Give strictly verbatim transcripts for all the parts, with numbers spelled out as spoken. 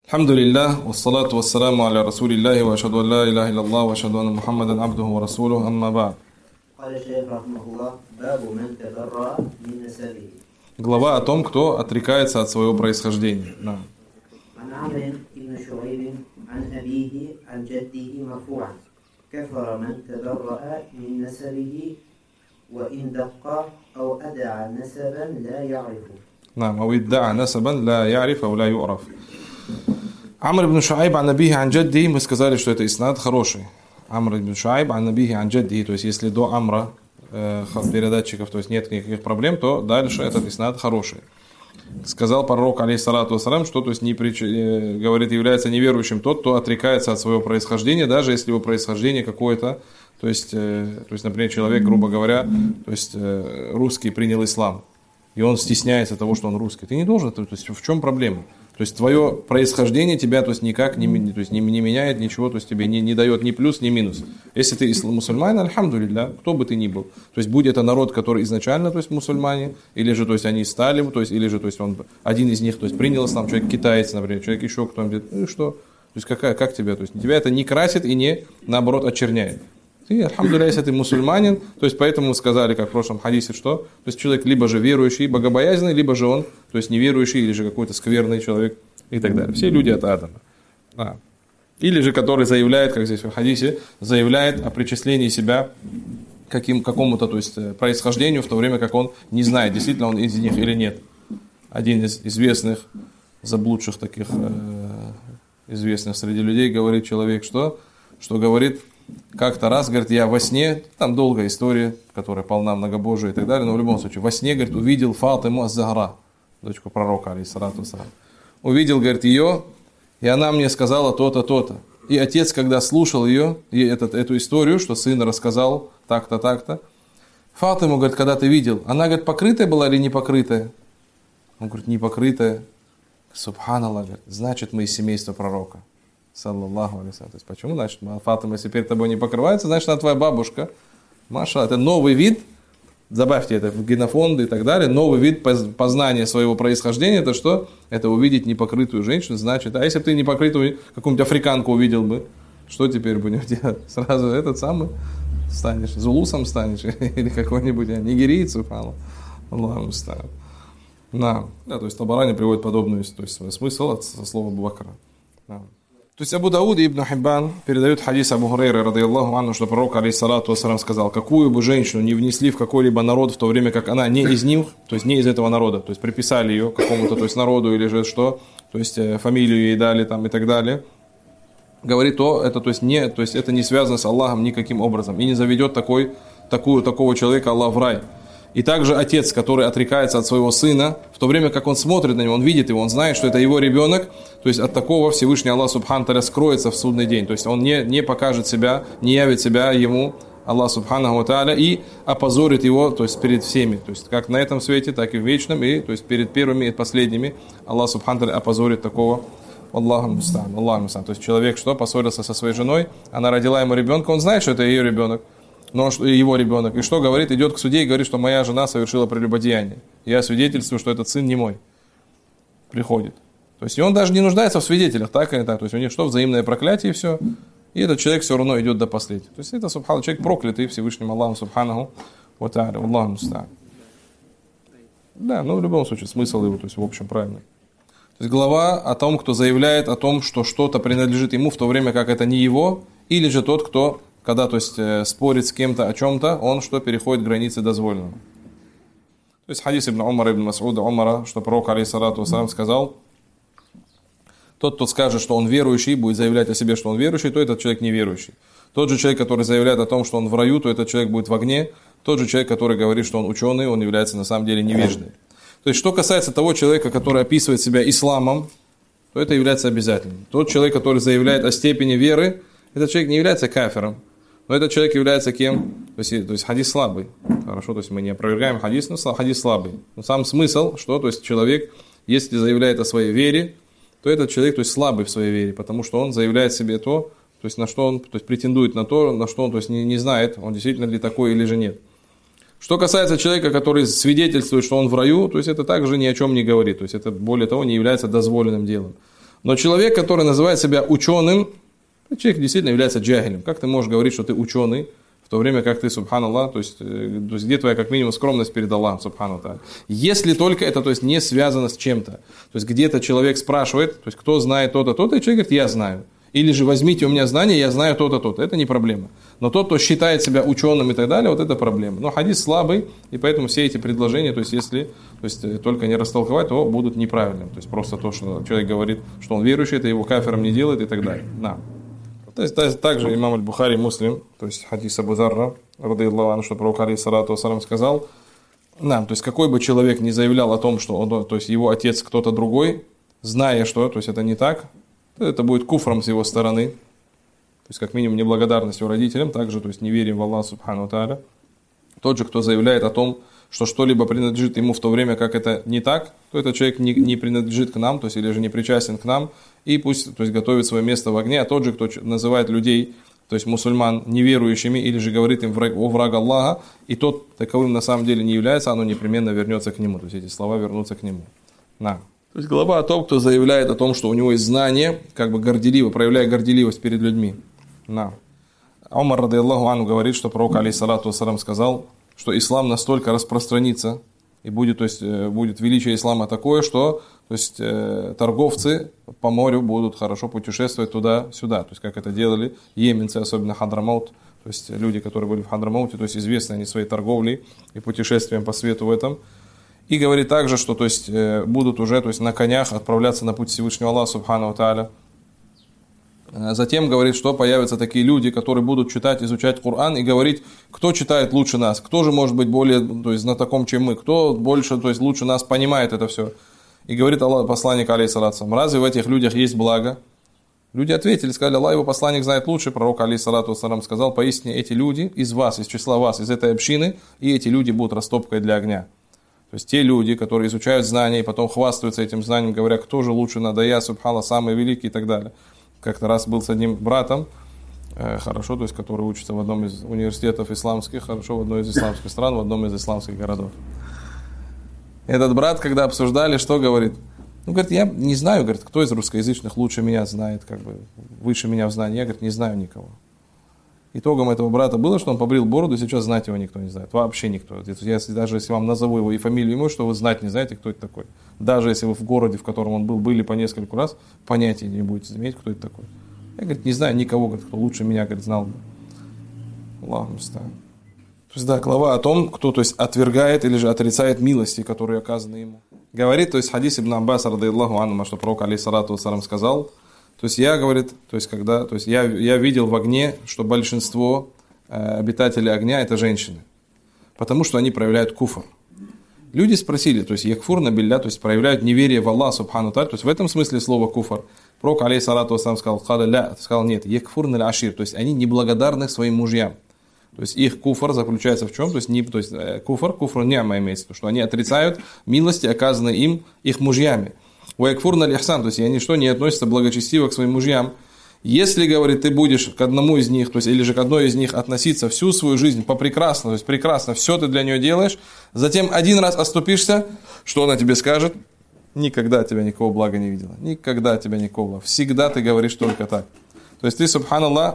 Алхамдулиллах, вассалату вассаламу аля расулиллахи, ва ашхаду ан ла илляха илляллах, ва ашхаду анна Мухаммадан абдуху ва расулуху, амма ба'д. Глава о том, кто отрекается от своего происхождения. Да. نعم أو ادعى نسبا لا يعرف أو لا يعرف. Амр ибн Шуайб ан абихи ан джадди, мы сказали, что это иснад хороший. Амр ибн Шуайб ан абихи ан джадди, то есть если до Амра э, передатчиков, то есть нет никаких проблем, то дальше этот иснад хороший. Сказал пророк, алейхиссалату вассалам, что, то есть, не прич... э, говорит, является неверующим тот, кто отрекается от своего происхождения, даже если его происхождение какое-то, то есть, э, то есть, например, человек, грубо говоря, то есть, э, русский принял ислам, и он стесняется того, что он русский. Ты не должен, то есть, в чем проблема? То есть твое происхождение тебя, то есть, никак не, то есть, не, не меняет ничего, то есть тебе не, не дает ни плюс, ни минус. Если ты мусульманин, альхамдулилля, кто бы ты ни был. То есть будь это народ, который изначально, то есть мусульмане, или же, то есть они стали, то есть, или же, то есть он один из них, то есть принял ислам, человек китаец, например, человек еще кто-нибудь, ну и что? То есть какая, как тебя, то есть тебя это не красит и не, наоборот, очерняет. Ты, альхамдулилля, если ты мусульманин, то есть поэтому мы сказали, как в прошлом хадисе, что, то есть человек либо же верующий, богобоязненный, либо же он, то есть неверующий, или же какой-то скверный человек и так далее. Все люди от Адама. А. Или же который заявляет, как здесь в хадисе, заявляет о причислении себя к каким, какому-то, то есть происхождению, в то время как он не знает, действительно он из них или нет. Один из известных, заблудших таких, э, известных среди людей говорит человек, что, что говорит, как-то раз, говорит, я во сне, там долгая история, которая полна многобожия и так далее, но в любом случае, во сне, говорит, увидел Фатиму аз-Захра, дочку пророка, алейхиссалату вассалам. Увидел, говорит, ее, и она мне сказала то-то, то-то. И отец, когда слушал ее, и этот, эту историю, что сын рассказал так-то, так-то, Фатиму, говорит, когда ты видел, она, говорит, покрытая была или не покрытая? Он говорит, не покрытая. Субханаллах, говорит, значит, мы из семейства пророка. Саллаллаху алейхи. То есть, почему? Значит, Фатима, если перед тобой не покрывается, значит, она твоя бабушка. Маша, это новый вид, добавьте это в генофонды и так далее, новый вид познания своего происхождения, это что? Это увидеть непокрытую женщину, значит, а если бы ты непокрытую какую-нибудь африканку увидел бы, что теперь будем делать? Сразу этот самый станешь, зулусом станешь, или какой-нибудь нигерийцем, Аллаху муста'ан. Да, то есть Табарани приводит подобную, то есть смысл от слова Абу Бакра. Да. То есть Абу Дауд и Ибн Хиббан передают хадис Абу Хурайры, радийаллаху анху, что пророк, алейхиссалату вассалам, сказал, какую бы женщину не внесли в какой-либо народ, в то время как она не из них, то есть не из этого народа, то есть приписали ее какому-то, то есть народу или же что, то есть фамилию ей дали там и так далее, говорит, то это, то есть не, то есть это не связано с Аллахом никаким образом и не заведет такой, такую, такого человека Аллах в рай. И также отец, который отрекается от своего сына, в то время как он смотрит на него, он видит его, он знает, что это его ребенок, то есть от такого Всевышний Аллах Субхану Тааля скроется в судный день. То есть он не, не покажет себя, не явит себя ему, Аллах Субхану Тааля, и опозорит его, то есть перед всеми. То есть как на этом свете, так и в вечном, и то есть перед первыми и последними Аллах Субхану Тааля опозорит такого. Аллаху муста'ан, Аллаху муста'ан. То есть человек что, поссорился со своей женой, она родила ему ребенка, он знает, что это ее ребенок. Но его ребенок. И что говорит? Идет к суде и говорит, что моя жена совершила прелюбодеяние. Я свидетельствую, что этот сын не мой. Приходит. То есть и он даже не нуждается в свидетелях, так или так. То есть у них что? Взаимное проклятие и все. И этот человек все равно идет до последнего. То есть это, субхану, человек проклятый Всевышним Аллахом, субханаху ва тааля. Аллаху муста'ан. Да, но в любом случае смысл его, то есть в общем правильный. То есть глава о том, кто заявляет о том, что что-то принадлежит ему, в то время как это не его, или же тот, кто когда, то есть, э, спорит с кем-то о чем-то, он что, переходит границы дозволенного. То есть хадис ибн Умара, ибн Мас'уда Умара, что пророк, алейхиссалату вассалам, сказал, тот, кто скажет, что он верующий, будет заявлять о себе, что он верующий, то этот человек неверующий. Тот же человек, который заявляет о том, что он в раю, то этот человек будет в огне. Тот же человек, который говорит, что он ученый, он является на самом деле невеждой. То есть, что касается того человека, который описывает себя исламом, то это является обязательным. Тот человек, который заявляет о степени веры, этот человек не является кафиром. Но этот человек является кем? То есть, то есть хадис слабый. Хорошо, то есть мы не опровергаем хадис, но хадис слабый. Но сам смысл, что то есть человек, если заявляет о своей вере, то этот человек, то есть слабый в своей вере, потому что он заявляет себе то, то есть на что он, то есть претендует на то, на что он, то есть не, не знает, он действительно ли такой или же нет. Что касается человека, который свидетельствует, что он в раю, то есть это также ни о чем не говорит, то есть это более того не является дозволенным делом. Но человек, который называет себя ученым, человек действительно является джахилем. Как ты можешь говорить, что ты ученый, в то время как ты, субханаллах, то есть, то есть где твоя как минимум скромность перед Аллахом, субханаллах. Если только это, то есть, не связано с чем-то. То есть где-то человек спрашивает, то есть кто знает то-то, то-то, и человек говорит, я знаю. Или же возьмите у меня знания, я знаю то-то, то-то. Это не проблема. Но тот, кто считает себя ученым и так далее, вот это проблема. Но хадис слабый, и поэтому все эти предложения, то есть если то есть, только не растолковать, то будут неправильными. То есть просто то, что человек говорит, что он верующий, это его кафиром не делает и так далее. Да. То есть также имам аль-Бухари, Муслим, то есть хадис Абу Зарра, радыяллаху анху, что пророк алейхиссалату вассалям сказал, да, то есть какой бы человек ни заявлял о том, что он, то есть его отец кто-то другой, зная, что то есть это не так, это будет куфром с его стороны, то есть как минимум неблагодарностью родителям, также то есть неверием в Аллаха субхану тааля. Тот же, кто заявляет о том, что что-либо принадлежит ему в то время, как это не так, то этот человек не, не принадлежит к нам, то есть или же не причастен к нам, и пусть то есть, готовит свое место в огне. А тот же, кто называет людей, то есть мусульман, неверующими, или же говорит им о враг Аллаха, и тот таковым на самом деле не является, оно непременно вернется к нему, то есть эти слова вернутся к нему. На. То есть глава о том, кто заявляет о том, что у него есть знание, как бы горделиво, проявляя горделивость перед людьми. На. Умар, радыяллаху анху, говорит, что пророк, алейхиссалату вассалям, сказал, что ислам настолько распространится, и будет, то есть, будет величие ислама такое, что то есть, торговцы по морю будут хорошо путешествовать туда-сюда. То есть, как это делали йеменцы, особенно Хадрамаут, то есть люди, которые были в Хадрамауте, то есть известны они своей торговлей и путешествием по свету в этом. И говорит также, что то есть, будут уже то есть, на конях отправляться на путь Всевышнего Аллаха, субхану тааля. Затем говорит, что появятся такие люди, которые будут читать, изучать Коран и говорить, кто читает лучше нас, кто же может быть более то есть, знатоком, чем мы, кто больше, то есть лучше нас понимает это все. И говорит Аллах, посланник, алейхиссалату, разве в этих людях есть благо? Люди ответили, сказали, Аллах, его посланник знает лучше. Пророк, алейхиссалату вассалам, сказал, поистине эти люди из вас, из числа вас, из этой общины, и эти люди будут растопкой для огня. То есть те люди, которые изучают знания и потом хвастаются этим знанием, говоря, кто же лучше надо, я, субхана, самый великий и так далее. Как-то раз был с одним братом, э, хорошо, то есть, который учится в одном из университетов исламских, хорошо, в одной из исламских стран, в одном из исламских городов. Этот брат, когда обсуждали, что говорит? Ну, говорит, я не знаю, говорит, кто из русскоязычных лучше меня знает, как бы, выше меня в знании. Я, говорит, не знаю никого. Итогом этого брата было, что он побрил бороду, и сейчас знать его никто не знает. Вообще никто. Я, даже если вам назову его и фамилию ему, что вы знать не знаете, кто это такой. Даже если вы в городе, в котором он был, были по нескольку раз, понятия не будете иметь, кто это такой. Я, говорит, не знаю никого, говорит, кто лучше меня, говорит, знал бы. Аллаху муста'ан. То есть, да, глава о том, кто, то есть, отвергает или же отрицает милости, которые оказаны ему. Говорит, то есть, хадис Ибн Аббас, радыяллаху анху, что пророк, алейхиссалату вассалям, сказал, то есть, я, говорит, то есть, когда, то есть, я, я видел в огне, что большинство э, обитателей огня – это женщины, потому что они проявляют куфр. Люди спросили, то есть, якфурна билля, то есть, проявляют неверие в Аллаха, субхану тааля, то есть, в этом смысле слово куфр. Пророк, алейхиссалату вассалям, сказал, сказал, нет, якфурна ля ашир, то есть, они неблагодарны своим мужьям. То есть их куфр заключается в чем? То есть, не, то есть куфр, куфр няма имеется, то, что они отрицают милости, оказанные им их мужьями. Уякфурна лихсан, то есть они что, не относятся благочестиво к своим мужьям. Если, говорит, ты будешь к одному из них, то есть, или же к одной из них относиться всю свою жизнь по-прекрасно, то есть прекрасно, все ты для нее делаешь, затем один раз оступишься, что она тебе скажет? Никогда тебя никакого блага не видела, никогда тебя никакого блага. Всегда ты говоришь только так. То есть ты, субханаллах,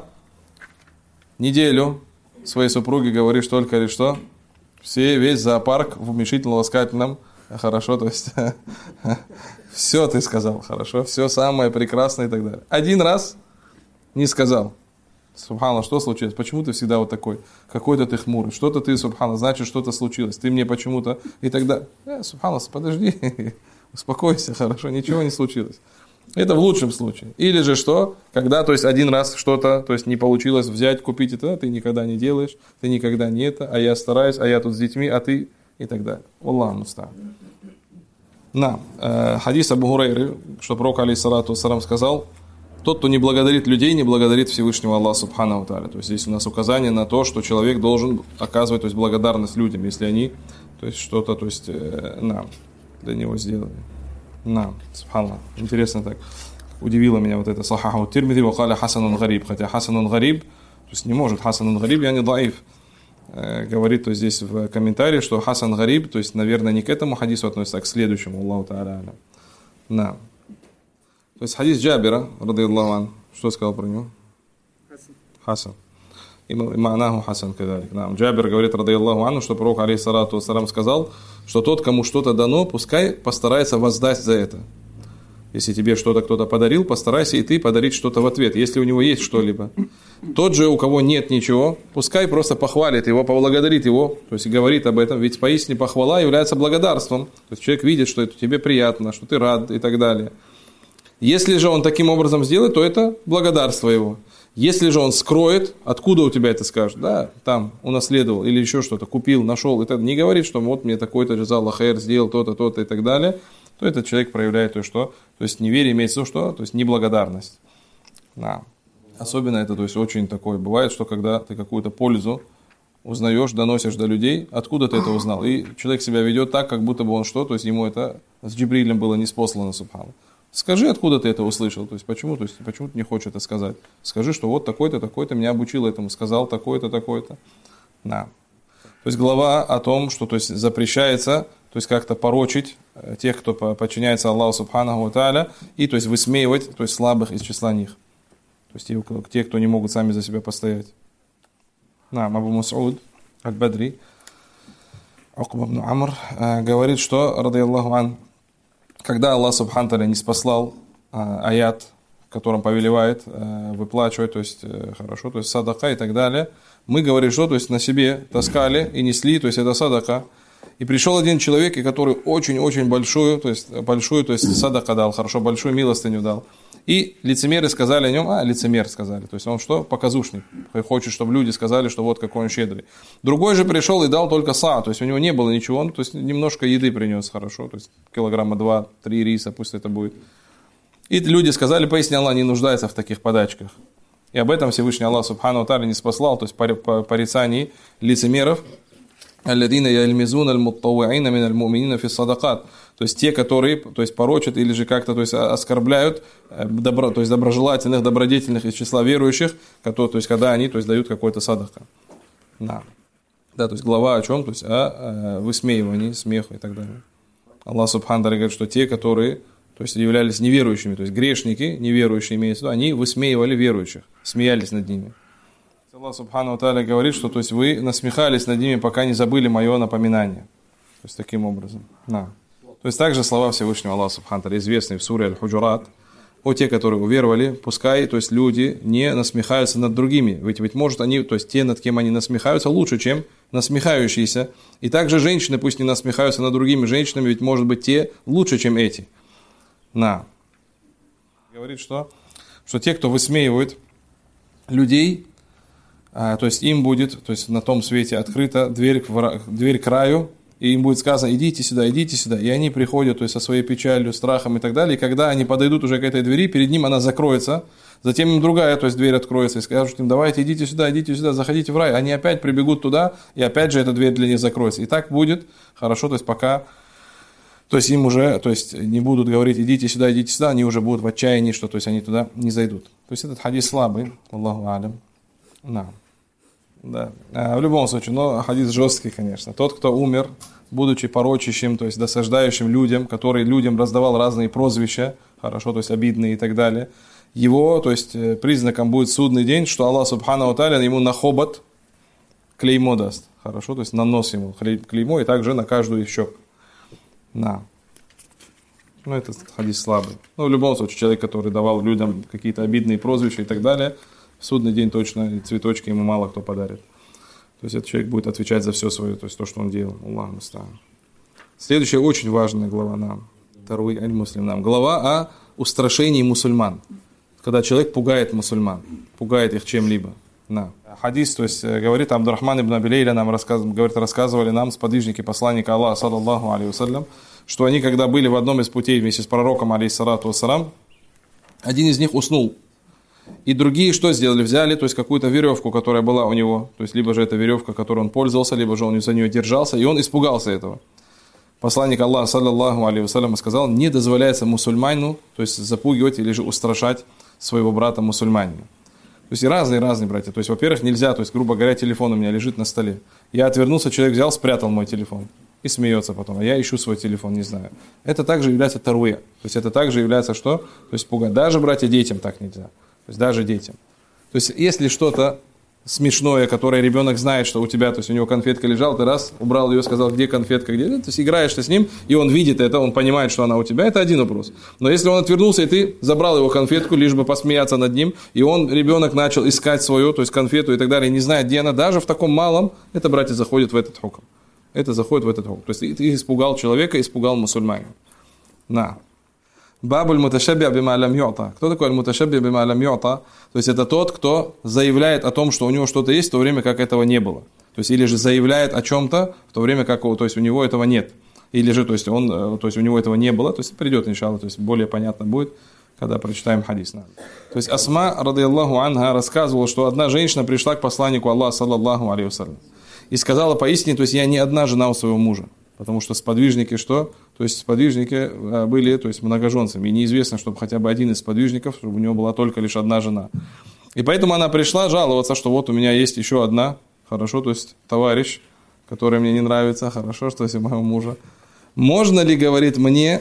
неделю своей супруге говоришь только лишь что? Все, весь зоопарк в уменьшительно-ласкательном, хорошо, то есть все ты сказал, хорошо, все самое прекрасное и так далее. Один раз не сказал. Субхана, что случилось? Почему ты всегда вот такой? Какой-то ты хмурый. Что-то ты, субхана, значит, что-то случилось. Ты мне почему-то и так далее. Э, субхана, подожди, успокойся, хорошо, ничего не случилось. Это в лучшем случае. Или же что? Когда, то есть, один раз что-то, то есть, не получилось взять, купить это, ты никогда не делаешь, ты никогда не это, а я стараюсь, а я тут с детьми, а ты и так далее. Аллаху муста'ан. На, э, хадис Абу Хурайры, что пророк, алейхиссалату вассалям, сказал, тот, кто не благодарит людей, не благодарит Всевышнего Аллаха, субханаху тааля. То есть, здесь у нас указание на то, что человек должен оказывать, то есть, благодарность людям, если они, то есть, что-то, то есть, э, на, для него сделали. На, субханаллах. Интересно так. Удивило меня вот это. Сахаху Тирмизи вакаля хасанун гариб. Хотя хасанун гариб, то есть не может хасанун гариб, я не даиф. Э, говорит то здесь в комментарии, что хасан гариб, то есть, наверное, не к этому хадису относится, а к следующему. Аллаху та'аля. На. То есть хадис Джабира, ради Аллаху ан, что сказал про него? Хасан. И ма'наху хасан кадалик. Джабир говорит, ради Аллаху ан, что пророк, алейхиссалату вассалам, сказал, что тот, кому что-то дано, пускай постарается воздать за это. Если тебе что-то кто-то подарил, постарайся и ты подарить что-то в ответ, если у него есть что-либо. Тот же, у кого нет ничего, пускай просто похвалит его, поблагодарит его, то есть говорит об этом, ведь поистине похвала является благодарством. То есть человек видит, что это тебе приятно, что ты рад и так далее. Если же он таким образом сделает, то это благодарство его. Если же он скроет, откуда у тебя это скажет, да, там унаследовал или еще что-то, купил, нашел, это не говорит, что вот мне такой-то джазаллах хайр сделал то-то, то-то и так далее, то этот человек проявляет то, что, то есть неверие имеется в виду, что, то есть неблагодарность. Да. Особенно это, то есть очень такое бывает, что когда ты какую-то пользу узнаешь, доносишь до людей, откуда ты это узнал, и человек себя ведет так, как будто бы он что, то есть ему это с Джибрилем было неспослано, субхану. Скажи, откуда ты это услышал, то есть почему, то есть почему ты не хочешь это сказать. Скажи, что вот такой-то, такой-то меня обучил этому, сказал такой-то, такой-то. Да. То есть глава о том, что то есть запрещается, то есть как-то порочить тех, кто подчиняется Аллаху субханаху ва тааля, и то есть высмеивать, то есть слабых из числа них. То есть те, кто не могут сами за себя постоять. Да, Абу Мас'уд аль-Бадри, Укба ибн Амр, говорит, что, ради Аллаху ан, когда Аллах субхану тааля не спаслал аят, в котором повелевает выплачивать, то есть хорошо, то есть садака и так далее, мы, говорим, что, то есть на себе таскали и несли, то есть это садака. И пришел один человек, который очень-очень большую, то есть большую, то есть садака дал, хорошо, большую милостыню дал. И лицемеры сказали о нем, а, лицемер сказали, то есть он что, показушник, хочет, чтобы люди сказали, что вот какой он щедрый. Другой же пришел и дал только са, то есть у него не было ничего, он, то есть немножко еды принес, хорошо, то есть килограмма два-три риса, пусть это будет. И люди сказали, поясни, Аллах не нуждается в таких подачках. И об этом Всевышний Аллах субхану ва тааля не спаслал, то есть по порицании лицемеров, алладина яльмизун аль-муттауиина мин аль-му'минина фи садакат. То есть те, которые, то есть порочат или же как-то, то есть оскорбляют добро, то есть доброжелательных, добродетельных из числа верующих, которые, то есть когда они, то есть дают какой-то садака. Да. Да, то есть глава о чем? То есть о, о высмеивании, смеху и так далее. Аллах субхану ва тааля говорит, что те, которые, то есть являлись неверующими, то есть грешники, неверующие имеется в виду, они высмеивали верующих, смеялись над ними. Аллах субхану ва тааля говорит, что то есть вы насмехались над ними, пока не забыли мое напоминание. То есть таким образом. Да. То есть также слова Всевышнего Аллаха субхану ва тааля, известные в суре Аль-Худжурат, о те, которые уверовали, пускай, то есть люди не насмехаются над другими. Ведь, ведь может они, то есть те, над кем они насмехаются, лучше, чем насмехающиеся. И также женщины пусть не насмехаются над другими женщинами, ведь может быть те лучше, чем эти. На. Говорит, что, что те, кто высмеивает людей, а, то есть им будет, то есть на том свете открыта дверь к, дверь к раю, и им будет сказано, идите сюда, идите сюда. И они приходят, то есть со своей печалью, страхом и так далее. И когда они подойдут уже к этой двери, перед ним она закроется. Затем им другая, то есть дверь откроется. И скажут им, давайте, идите сюда, идите сюда, заходите в рай. Они опять прибегут туда, и опять же эта дверь для них закроется. И так будет хорошо, то есть пока... То есть им уже, то есть не будут говорить, идите сюда, идите сюда, они уже будут в отчаянии, что то есть они туда не зайдут. То есть этот хадис слабый, Аллаху алям. Да. Да. А в любом случае, но хадис жесткий, конечно. Тот, кто умер, будучи порочащим, то есть досаждающим людям, который людям раздавал разные прозвища, хорошо, то есть обидные и так далее, его, то есть признаком будет судный день, что Аллах субхану ва тааля ему на хобот клеймо даст. Хорошо, то есть на нос ему клеймо и также на каждую из щек. Да. Ну, это хадис слабый. Ну, в любом случае, человек, который давал людям какие-то обидные прозвища и так далее, в судный день точно цветочки ему мало кто подарит. То есть, этот человек будет отвечать за все свое, то есть, то, что он делал. Аллах муста'ан. Следующая очень важная глава нам. Второй аль-муслим нам. Глава о устрашении мусульман. Когда человек пугает мусульман, пугает их чем-либо. Да. Хадис, то есть, говорит Абдурахман ибн Аби Лейля, нам рассказ, говорит, рассказывали нам сподвижники посланника Аллаха, саллаллаху алейхи вассалям, что они, когда были в одном из путей вместе с пророком, алейхиссалату вассалам, один из них уснул. И другие что сделали? Взяли, то есть, какую-то веревку, которая была у него, то есть, либо же это веревка, которой он пользовался, либо же он за нее держался, и он испугался этого. Посланник Аллаха, саллаллаху алейхи вассалям, сказал, не дозволяется мусульманину, то есть, запугивать или же устрашать своего брата мусульманина. То есть, и разные-разные братья. То есть, во-первых, нельзя, то есть, грубо говоря, телефон у меня лежит на столе. Я отвернулся, человек взял, спрятал мой телефон. и смеется потом, а я ищу свой телефон, не знаю. Это также является таруя. То есть это также является что? То есть пугать. Даже, братья, детям так нельзя. То есть даже детям. То есть если что-то смешное, которое ребенок знает, что у тебя, то есть у него конфетка лежала, ты раз, убрал ее, сказал, где конфетка, где, то есть играешь ты с ним, и он видит это, он понимает, что она у тебя, это один вопрос. Но если он отвернулся, и ты забрал его конфетку, лишь бы посмеяться над ним, и он, ребенок, начал искать свою, то есть конфету и так далее, и не знает, где она, даже в таком малом, это, братья, заходит в этот хукм. Это заходит в этот хукм. То есть ты испугал человека, испугал мусульманина. На. Бабуль муташабби бима лам ю'та. Кто такой аль-муташабби бима лам ю'та? То есть это тот, кто заявляет о том, что у него что-то есть, в то время как этого не было. То есть или же заявляет о чем-то, в то время как то есть у него этого нет. Или же то есть он, то есть у него этого не было. То есть придет, иншаллах, то есть более понятно будет, когда прочитаем хадис. То есть Асма, радийаллаху анха, рассказывала, что одна женщина пришла к посланнику Аллаха, саллаллаху алейхи вассалям, и сказала поистине, то есть я не одна жена у своего мужа. Потому что сподвижники что? То есть сподвижники были, то есть многоженцами. И неизвестно, чтобы хотя бы один из сподвижников, чтобы у него была только лишь одна жена. И поэтому она пришла жаловаться, что вот у меня есть еще одна, хорошо, то есть товарищ, который мне не нравится, хорошо, что есть у моего мужа. Можно ли, говорит, мне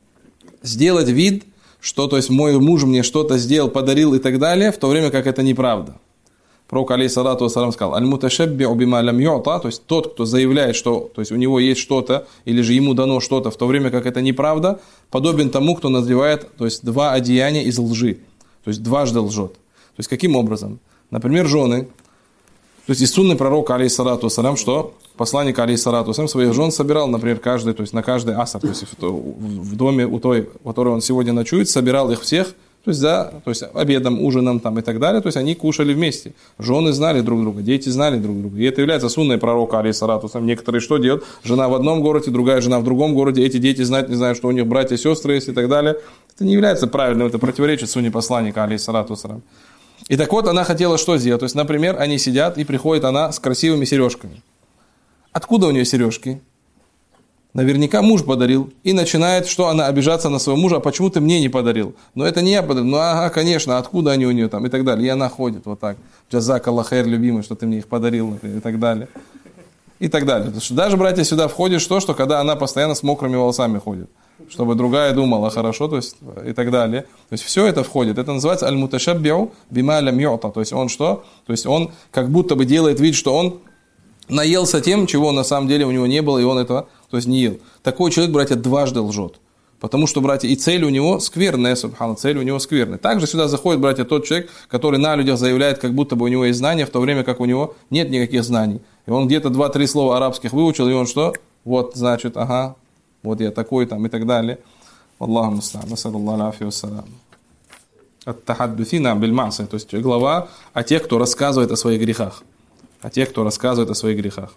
сделать вид, что то есть мой муж мне что-то сделал, подарил и так далее, в то время как это неправда? Пророк, алейхиссалату вассалам, сказал, аль-муташабби'у бима лам ю'та, то есть тот, кто заявляет, что то есть у него есть что-то, или же ему дано что-то, в то время как это неправда, подобен тому, кто надевает, то есть два одеяния из лжи, то есть дважды лжет. То есть каким образом? Например, жены, то есть из сунны пророка, алейхиссалату вассалам, что посланник, алейхиссалату вассалам, своих жен собирал, например, каждый, то есть на каждый аср, то есть в, в доме у той, у которой он сегодня ночует, собирал их всех, то есть, да, то есть обедом, ужином там, и так далее, то есть они кушали вместе. Жены знали друг друга, дети знали друг друга. И это является сунной пророка, алейхиссалату. Некоторые что делают? Жена в одном городе, другая жена в другом городе, эти дети знают, не знают, что у них братья и сестры есть и так далее. Это не является правильным, это противоречит сунне посланника, алейхиссалату. И так вот она хотела что сделать? То есть, например, они сидят, и приходит она с красивыми сережками. Откуда у нее сережки? Наверняка муж подарил. И начинает, что она обижаться на своего мужа, а почему ты мне не подарил? Но это не я подарил. Ну ага, конечно, откуда они у нее там и так далее. И она ходит вот так. Джазак Аллах хайр, любимый, что ты мне их подарил, например, и так далее. И так далее. Потому что даже, братья, сюда входит что, что когда она постоянно с мокрыми волосами ходит. Чтобы другая думала хорошо, то есть и так далее. То есть все это входит. Это называется аль-муташабби'у бима лам ю'та. То есть он что? То есть он как будто бы делает вид, что он наелся тем, чего на самом деле у него не было, и он этого, то есть не ел. Такой человек, братья, дважды лжет. Потому что, братья, и цель у него скверная, субхана, цель у него скверная. Также сюда заходит, братья, тот человек, который на людях заявляет, как будто бы у него есть знания, в то время как у него нет никаких знаний. И он где-то два-три слова арабских выучил, и он что? Вот, значит, ага, вот я такой там и так далее. Аллаху муста'ан, насаллаллаху алейхи вассалам. Ат-тахаддуфина биль-ма'си, то есть глава о тех, кто рассказывает о своих грехах. О тех, кто рассказывает о своих грехах.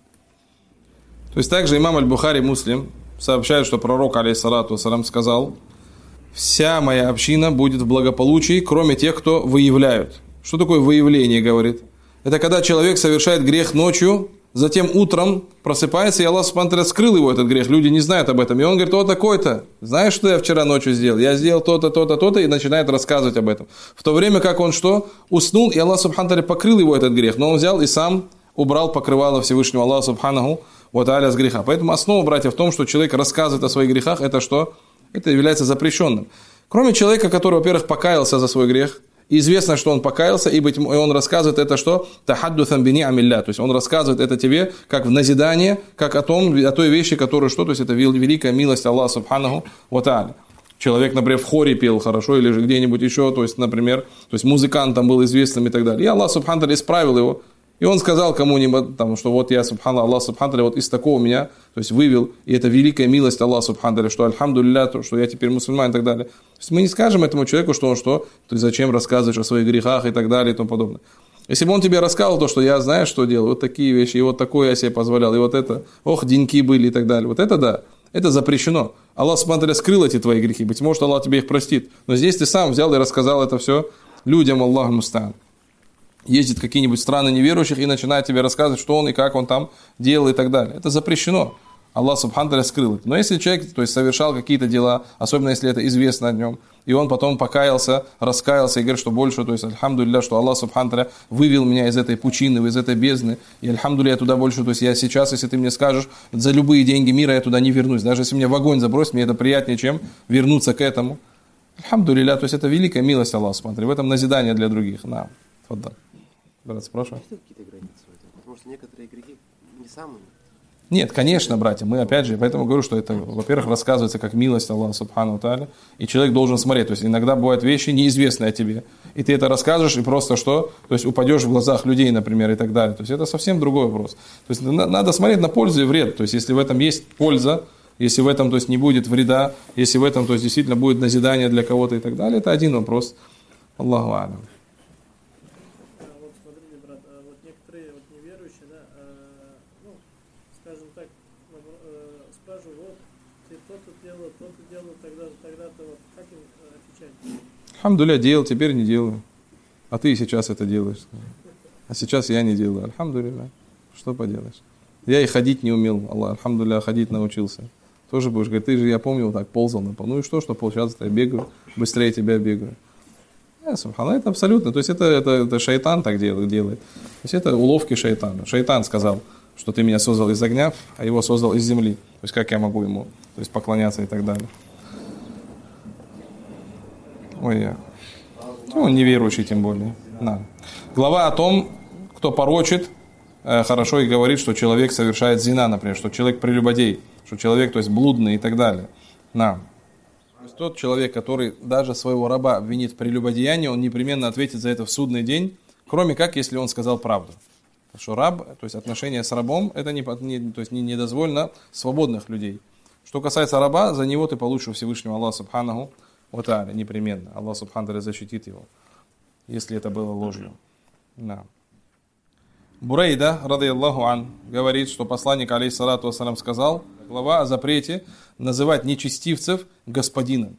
То есть также имам аль-Бухари, Муслим, сообщает, что пророк, алейхиссалату вассалам, сказал: вся моя община будет в благополучии, кроме тех, кто выявляют. Что такое выявление, говорит? Это когда человек совершает грех ночью, затем утром просыпается, и Аллах субхану ва тааля скрыл его этот грех, люди не знают об этом. И он говорит: о, такой-то, знаешь, что я вчера ночью сделал? Я сделал то-то, то-то, то-то, и начинает рассказывать об этом. В то время как он что? Уснул, и Аллах субхану ва тааля покрыл его этот грех, но он взял и сам убрал покрывало Всевышнего Аллаха субханаху ва тааля с греха. Поэтому основа, братья, в том, что человек рассказывает о своих грехах, это что? Это является запрещенным. Кроме человека, который, во-первых, покаялся за свой грех, и известно, что он покаялся, и он рассказывает это что? Тахаддусан бини амилля. То есть он рассказывает это тебе как в назидание, как о том, о той вещи, которая что? То есть это великая милость Аллаха субханаху ва тааля. Человек, например, в хоре пел хорошо, или же где-нибудь еще, то есть, например, то есть музыкантом был известным и так далее. И Аллах субхану ва тааля исправил его. И он сказал кому-нибудь, там, что вот я, субхана, Аллах субхану ва тааля вот из такого меня, то есть вывел, и это великая милость Аллаха субхану ва тааля, что альхамдулилля, что я теперь мусульман и так далее. То есть мы не скажем этому человеку, что он что, ты зачем рассказываешь о своих грехах и так далее и тому подобное. Если бы он тебе рассказал то, что я знаю, что делаю, вот такие вещи, и вот такое я себе позволял, и вот это, ох, деньки были и так далее, вот это да, это запрещено. Аллах субхану ва тааля скрыл эти твои грехи, быть может, Аллах тебе их простит. Но здесь ты сам взял и рассказал это все людям, Аллаху муста'ан. Ездит в какие-нибудь страны неверующих и начинает тебе рассказывать, что он и как он там делал и так далее. Это запрещено. Аллах Субхану ва Тааля скрыл это. Но если человек, то есть, совершал какие-то дела, особенно если это известно о нем, и он потом покаялся, раскаялся и говорит, что больше, то есть, альхамдулилля, что Аллах Субхану ва Тааля вывел меня из этой пучины, из этой бездны, и альхамдулилля, я туда больше, то есть, я сейчас, если ты мне скажешь, за любые деньги мира я туда не вернусь. Даже если меня в огонь забросить, мне это приятнее, чем вернуться к этому. Альхамдулилля, то есть, это великая милость Аллаха Субхану ва Тааля. В этом назидание для других. На, фадда. Брат, спрашивай. Какие-то границы в этом? Потому что некоторые грехи не самые. Нет, конечно, братья, мы опять же, поэтому говорю, что это, во-первых, рассказывается как милость Аллаха Субхану ва Тааля, и человек должен смотреть, то есть иногда бывают вещи неизвестные о тебе, и ты это расскажешь, и просто что, то есть упадешь в глазах людей, например, и так далее, то есть это совсем другой вопрос. То есть надо смотреть на пользу и вред, то есть если в этом есть польза, если в этом, то есть, не будет вреда, если в этом, то есть, действительно будет назидание для кого-то и так далее, это один вопрос. Аллаху алям. Альхамдулилля, делал, теперь не делаю. А ты сейчас это делаешь. А сейчас я не делаю. Альхамдулилля. Что поделаешь? Я и ходить не умел. Аллах, альхамдулилля, ходить научился. Тоже будешь говорить, ты же, я помню, так ползал на пол. Ну и что, что получается, я бегаю, быстрее тебя бегаю. Я, субхана, это абсолютно. То есть это, это, это шайтан так делает, делает. То есть это уловки шайтана. Шайтан сказал, что ты меня создал из огня, а его создал из земли. То есть как я могу ему то есть, поклоняться и так далее. Ой, я. Ну, он неверующий тем более. На. Глава о том, кто порочит, э, хорошо и говорит, что человек совершает зина, например, что человек прелюбодей, что человек, то есть блудный и так далее. На. То есть тот человек, который даже своего раба обвинит в прелюбодеянии, он непременно ответит за это в судный день, кроме как, если он сказал правду. Потому что раб, то есть отношения с рабом, это не, не, то есть не, не дозволено свободных людей. Что касается раба, за него ты получишь у Всевышнего Аллаха Субханаху ва Тааля, непременно. Аллах Субхану ва Тааля защитит его, если это было ложью. Да. Бурейда, радийаллаху ан, говорит, что посланник, алейхиссалату вассалям, сказал, глава о запрете называть нечестивцев господином.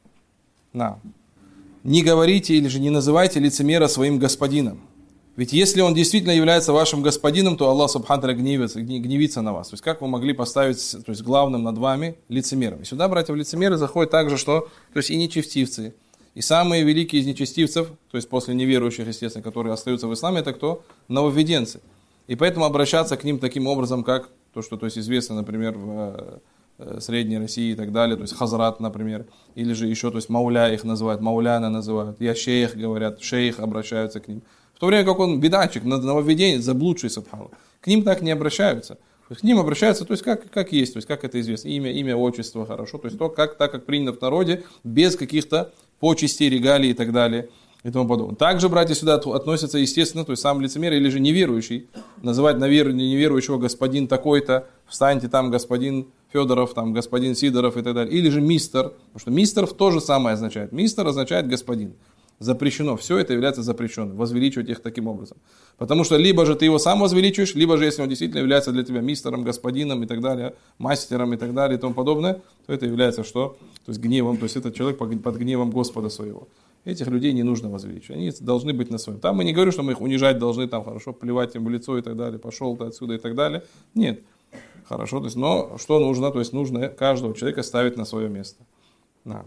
Да. Не говорите или же не называйте лицемера своим господином. Ведь если он действительно является вашим господином, то Аллах Субхану ва Тааля гневится, гневится на вас. То есть как вы могли поставить, то есть, главным над вами лицемером? И сюда, братья, в лицемеры заходят также, что, то есть и нечестивцы. И самые великие из нечестивцев, то есть после неверующих, естественно, которые остаются в исламе, это кто? Нововведенцы. И поэтому обращаться к ним таким образом, как то, что то есть, известно, например, в Средней России и так далее, то есть хазрат, например, или же еще, то есть мауля их называют, мауляна называют, я шейх говорят, шейх обращаются к ним. В то время как он бедачик, нововведенец, заблудший, субхану, к ним так не обращаются. То есть к ним обращаются, то есть как, как есть, то есть как это известно, имя, имя, отчество, хорошо, то есть то, как, так как принято в народе, без каких-то почестей, регалий и так далее и тому подобное. Также, братья, сюда относятся, естественно, то есть сам лицемер или же неверующий, называть неверующего господин такой-то, встаньте там господин Федоров, там господин Сидоров и так далее, или же мистер, потому что мистер то же самое означает, мистер означает господин. Запрещено. Все это является запрещенным. Возвеличивать их таким образом. Потому что либо же ты его сам возвеличиваешь, либо же, если он действительно является для тебя мистером, господином и так далее, мастером и так далее и тому подобное, то это является что? То есть гневом, то есть этот человек под гневом Господа своего. Этих людей не нужно возвеличивать. Они должны быть на своем. Там мы не говорим, что мы их унижать должны, там хорошо, плевать им в лицо и так далее, пошел ты отсюда и так далее. Нет. Хорошо. То есть, но что нужно? То есть нужно каждого человека ставить на свое место. Да.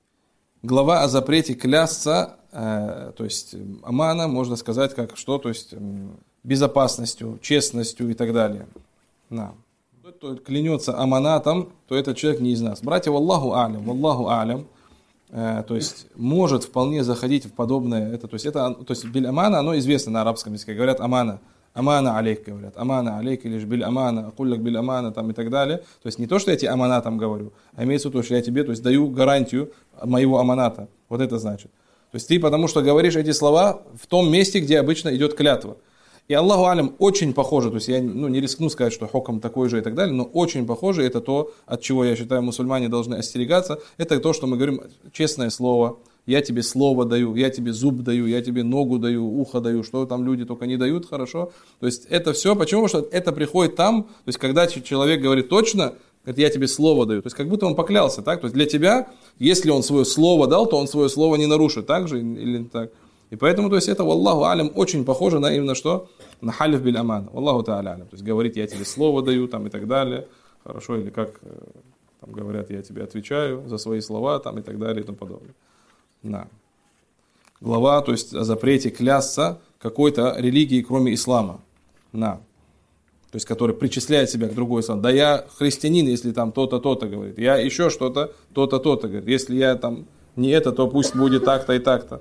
Глава о запрете клясться, э, то есть амана, можно сказать, как что, то есть безопасностью, честностью и так далее. Да. Кто клянется аманатом, то этот человек не из нас. Братья, валлаху алям, валлаху алям, э, то есть может вполне заходить в подобное, это, то есть это, то есть биль амана, оно известно на арабском языке, говорят амана. Амана алейк, говорят. Амана алейк, или же биль амана, акуллак биль амана, там и так далее. То есть не то, что я тебе амана там говорю, а имеется в виду, что я тебе то есть, даю гарантию моего аманата. Вот это значит. То есть ты потому что говоришь эти слова в том месте, где обычно идет клятва. И Аллаху алям очень похоже, то есть я ну, не рискну сказать, что хоком такой же и так далее, но очень похоже, это то, от чего я считаю мусульмане должны остерегаться, это то, что мы говорим честное слово. Я тебе слово даю, я тебе зуб даю, я тебе ногу даю, ухо даю, что там люди только не дают, хорошо. То есть это все, почему? Потому что это приходит там, то есть когда человек говорит точно, говорит, я тебе слово даю, то есть как будто он поклялся, так? То есть для тебя, если он свое слово дал, то он свое слово не нарушит, так же или так? И поэтому, то есть это, валлаху алям, очень похоже на именно что? На халиф биль аман, валлаху та'аля алям, то есть говорит, я тебе слово даю, там и так далее. Хорошо, или как там говорят, я тебе отвечаю за свои слова, там и так далее и тому подобное. Да. Глава, то есть о запрете клясться какой-то религии, кроме ислама. Да. То есть, который причисляет себя к другой ислам. Да я христианин, если там то-то, то-то, говорит. Я еще что-то, то-то, то-то, говорит. Если я там не это, то пусть будет так-то и так-то.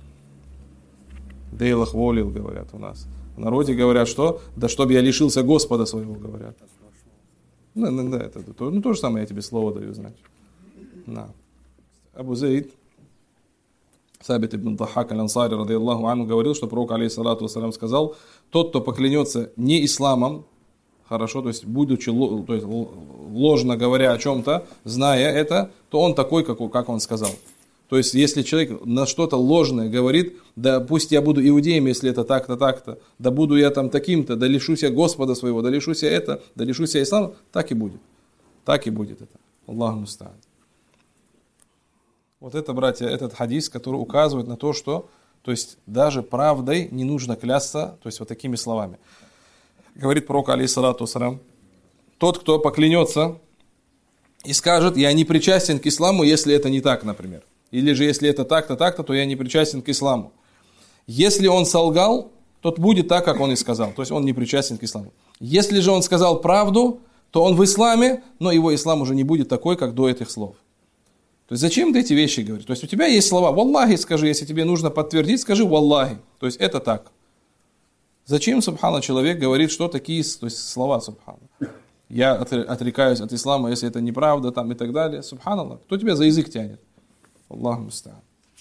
Дейлах волил, говорят у нас. В народе говорят, что? Да чтобы я лишился Господа своего, говорят. Да, да, да, это, это, ну то же самое я тебе слово даю, значит. Да. Абу Заид, Сабит ибн Дахак аль-Ансари, ради Аллаху анху, говорил, что пророк, алейхиссалату вассалям, сказал, тот, кто поклянется не исламом, хорошо, то есть, будучи, то есть, ложно говоря о чем-то, зная это, то он такой, как, как он сказал. То есть, если человек на что-то ложное говорит, да пусть я буду иудеем, если это так-то, так-то, да буду я там таким-то, да лишусь я Господа своего, да лишусь я это, да лишусь я ислама, так и будет. Так и будет это. Аллаху муста'ан. Вот это, братья, этот хадис, который указывает на то, что, то есть, даже правдой не нужно клясться, то есть, вот такими словами. Говорит пророк, алейхиссалату вассалям, тот, кто поклянется и скажет, я не причастен к исламу, если это не так, например. Или же, если это так-то, так-то, то я не причастен к исламу. Если он солгал, то будет так, как он и сказал. То есть, он не причастен к исламу. Если же он сказал правду, то он в исламе, но его ислам уже не будет такой, как до этих слов. То есть, зачем ты эти вещи говоришь? То есть, у тебя есть слова, валлахи скажи, если тебе нужно подтвердить, скажи валлахи. То есть, это так. Зачем, субхана, человек говорит, что такие, то есть, слова, субхана? Я отрекаюсь от ислама, если это неправда, там и так далее. Субханаллах. Кто тебя за язык тянет? Аллаху муста'ан.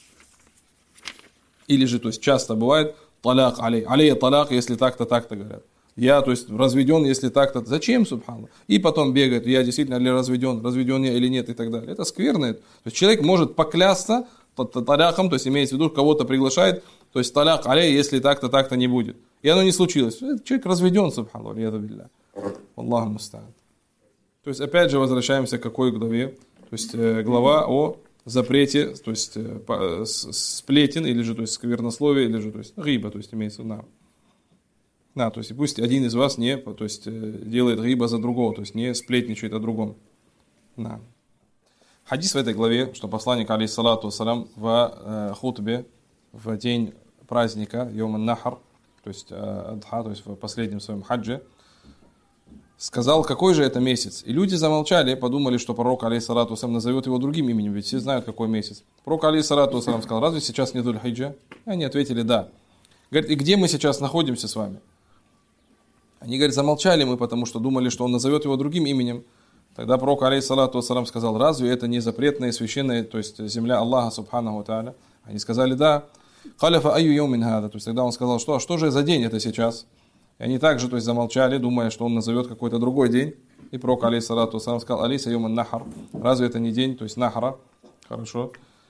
Или же, то есть, часто бывает, таляк алей. Алей таляк, если так-то, так-то говорят. Я, то есть, разведен, если так-то. Зачем, субханаллах? И потом бегает, я действительно ли разведен, разведен я или нет, и так далее. Это скверно. То есть, человек может поклясться таляком, то есть, имеется в виду, кого-то приглашает, то есть, таляк алей, если так-то, так-то не будет. И оно не случилось. Человек разведен, субханаллах. Аллаху муста'ан. То есть, опять же, возвращаемся к какой главе? То есть, глава о запрете, то есть, сплетен, или же, то есть, сквернословие, или же, то есть, гиба, то есть, имеется в виду. Да, то есть, пусть один из вас не, то есть, делает гиба за другого, то есть, не сплетничает о другом. Да. Хадис в этой главе, что посланник, алейхиссалату вассалям, в хутбе, в день праздника, Йом ан-Нахр, то есть, Адха, то есть, в последнем своем хаджи, сказал, какой же это месяц. И люди замолчали, подумали, что пророк, алейхиссалату вассалям, назовет его другим именем, ведь все знают, какой месяц. Пророк, алейхиссалату вассалям, сказал, разве сейчас не Дуль-Хиджа? Они ответили, да. Говорит, и где мы сейчас находимся с вами? Они, говорят, замолчали мы, потому что думали, что он назовет его другим именем. Тогда пророк, алейхиссалату вассалям, сказал, разве это не запретная и священная, то есть земля Аллаха, субханаху ва тааля? Они сказали, да. Халяфа айю йомин хада. То есть тогда он сказал, что, а что же за день это сейчас? И они также, то есть, замолчали, думая, что он назовет какой-то другой день. И пророк, алейхиссалату вассалям, сказал, алейса йом ан-нахр. Разве это не день, то есть нахра? Хорошо.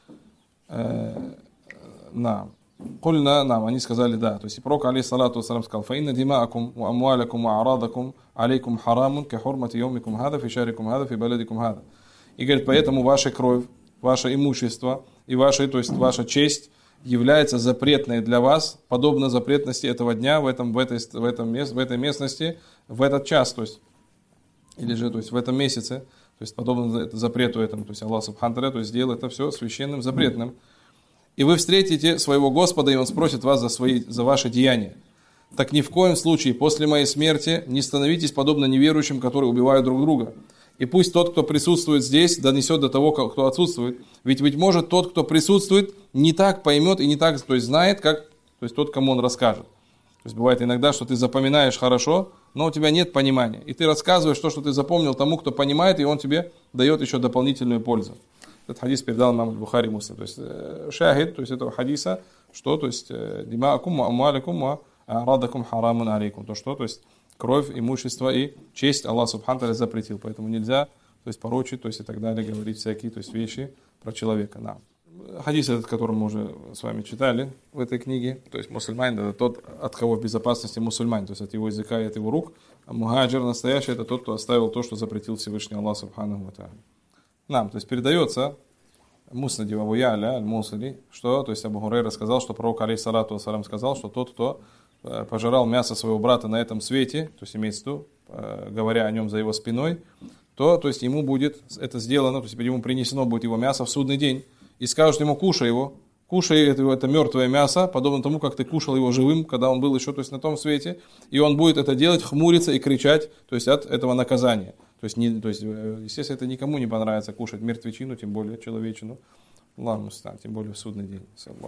На. Кульна нам, они сказали да. То есть, и пророк, алейхиссалату вассалям, сказал, фаинна димаакум, ва амуалякум, ва арадакум, алейкум харамун, ка хурмати йомикум хада, фи шарикум хада, фи баладикум хада. И говорит, поэтому ваша кровь, ваше имущество и ваша, то есть, ваша честь является запретной для вас, подобно запретности этого дня в, этом, в, этой, в, этом, в этой местности, в этот час, то есть, или же, то есть, в этом месяце, то есть, подобно запрету этому, то есть, Аллах субхану ва тааля, то есть, сделал это все священным, запретным. И вы встретите своего Господа, и Он спросит вас за, свои, за ваши деяния. Так ни в коем случае после моей смерти не становитесь подобно неверующим, которые убивают друг друга. И пусть тот, кто присутствует здесь, донесет до того, кто отсутствует. Ведь, ведь может, тот, кто присутствует, не так поймет и не так, то есть, знает, как то есть, тот, кому он расскажет. То есть, бывает иногда, что ты запоминаешь хорошо, но у тебя нет понимания. И ты рассказываешь то, что ты запомнил тому, кто понимает, и он тебе дает еще дополнительную пользу. Этот хадис передал нам Бухари Муслим. То есть, шахид, то есть, этого хадиса, что, то есть, димаакум, амуаликум, ва арадакум харамун алейкум. То, что, то есть, кровь, имущество и честь Аллах субхану ва тааля запретил. Поэтому нельзя, то есть, порочить, то есть, и так далее, говорить всякие, то есть, вещи про человека. Да. Хадис этот, который мы уже с вами читали в этой книге, то есть, мусульманин, это тот, от кого в безопасности мусульманин, то есть, от его языка и от его рук. А мухаджир настоящий, это тот, кто оставил то, что запретил Всевышний Аллах субхану ва тааля. Нам, то есть, передается Муснади Абу Я'ля аль-Мусали, что, то есть, Абу Хурайра сказал, что пророк, алейхиссалату вассалям, сказал, что тот, кто пожирал мясо своего брата на этом свете, то есть, имеется в виду, говоря о нем за его спиной, то, то есть ему будет это сделано, то есть ему принесено будет его мясо в судный день, и скажут ему: кушай его, кушай это, это мертвое мясо, подобно тому, как ты кушал его живым, когда он был еще, то есть, на том свете, и он будет это делать, хмуриться и кричать, то есть от этого наказания. То есть, не, то есть, естественно, это никому не понравится кушать мертвечину, тем более человечину, Аллаху муста'ан, тем более в судный день.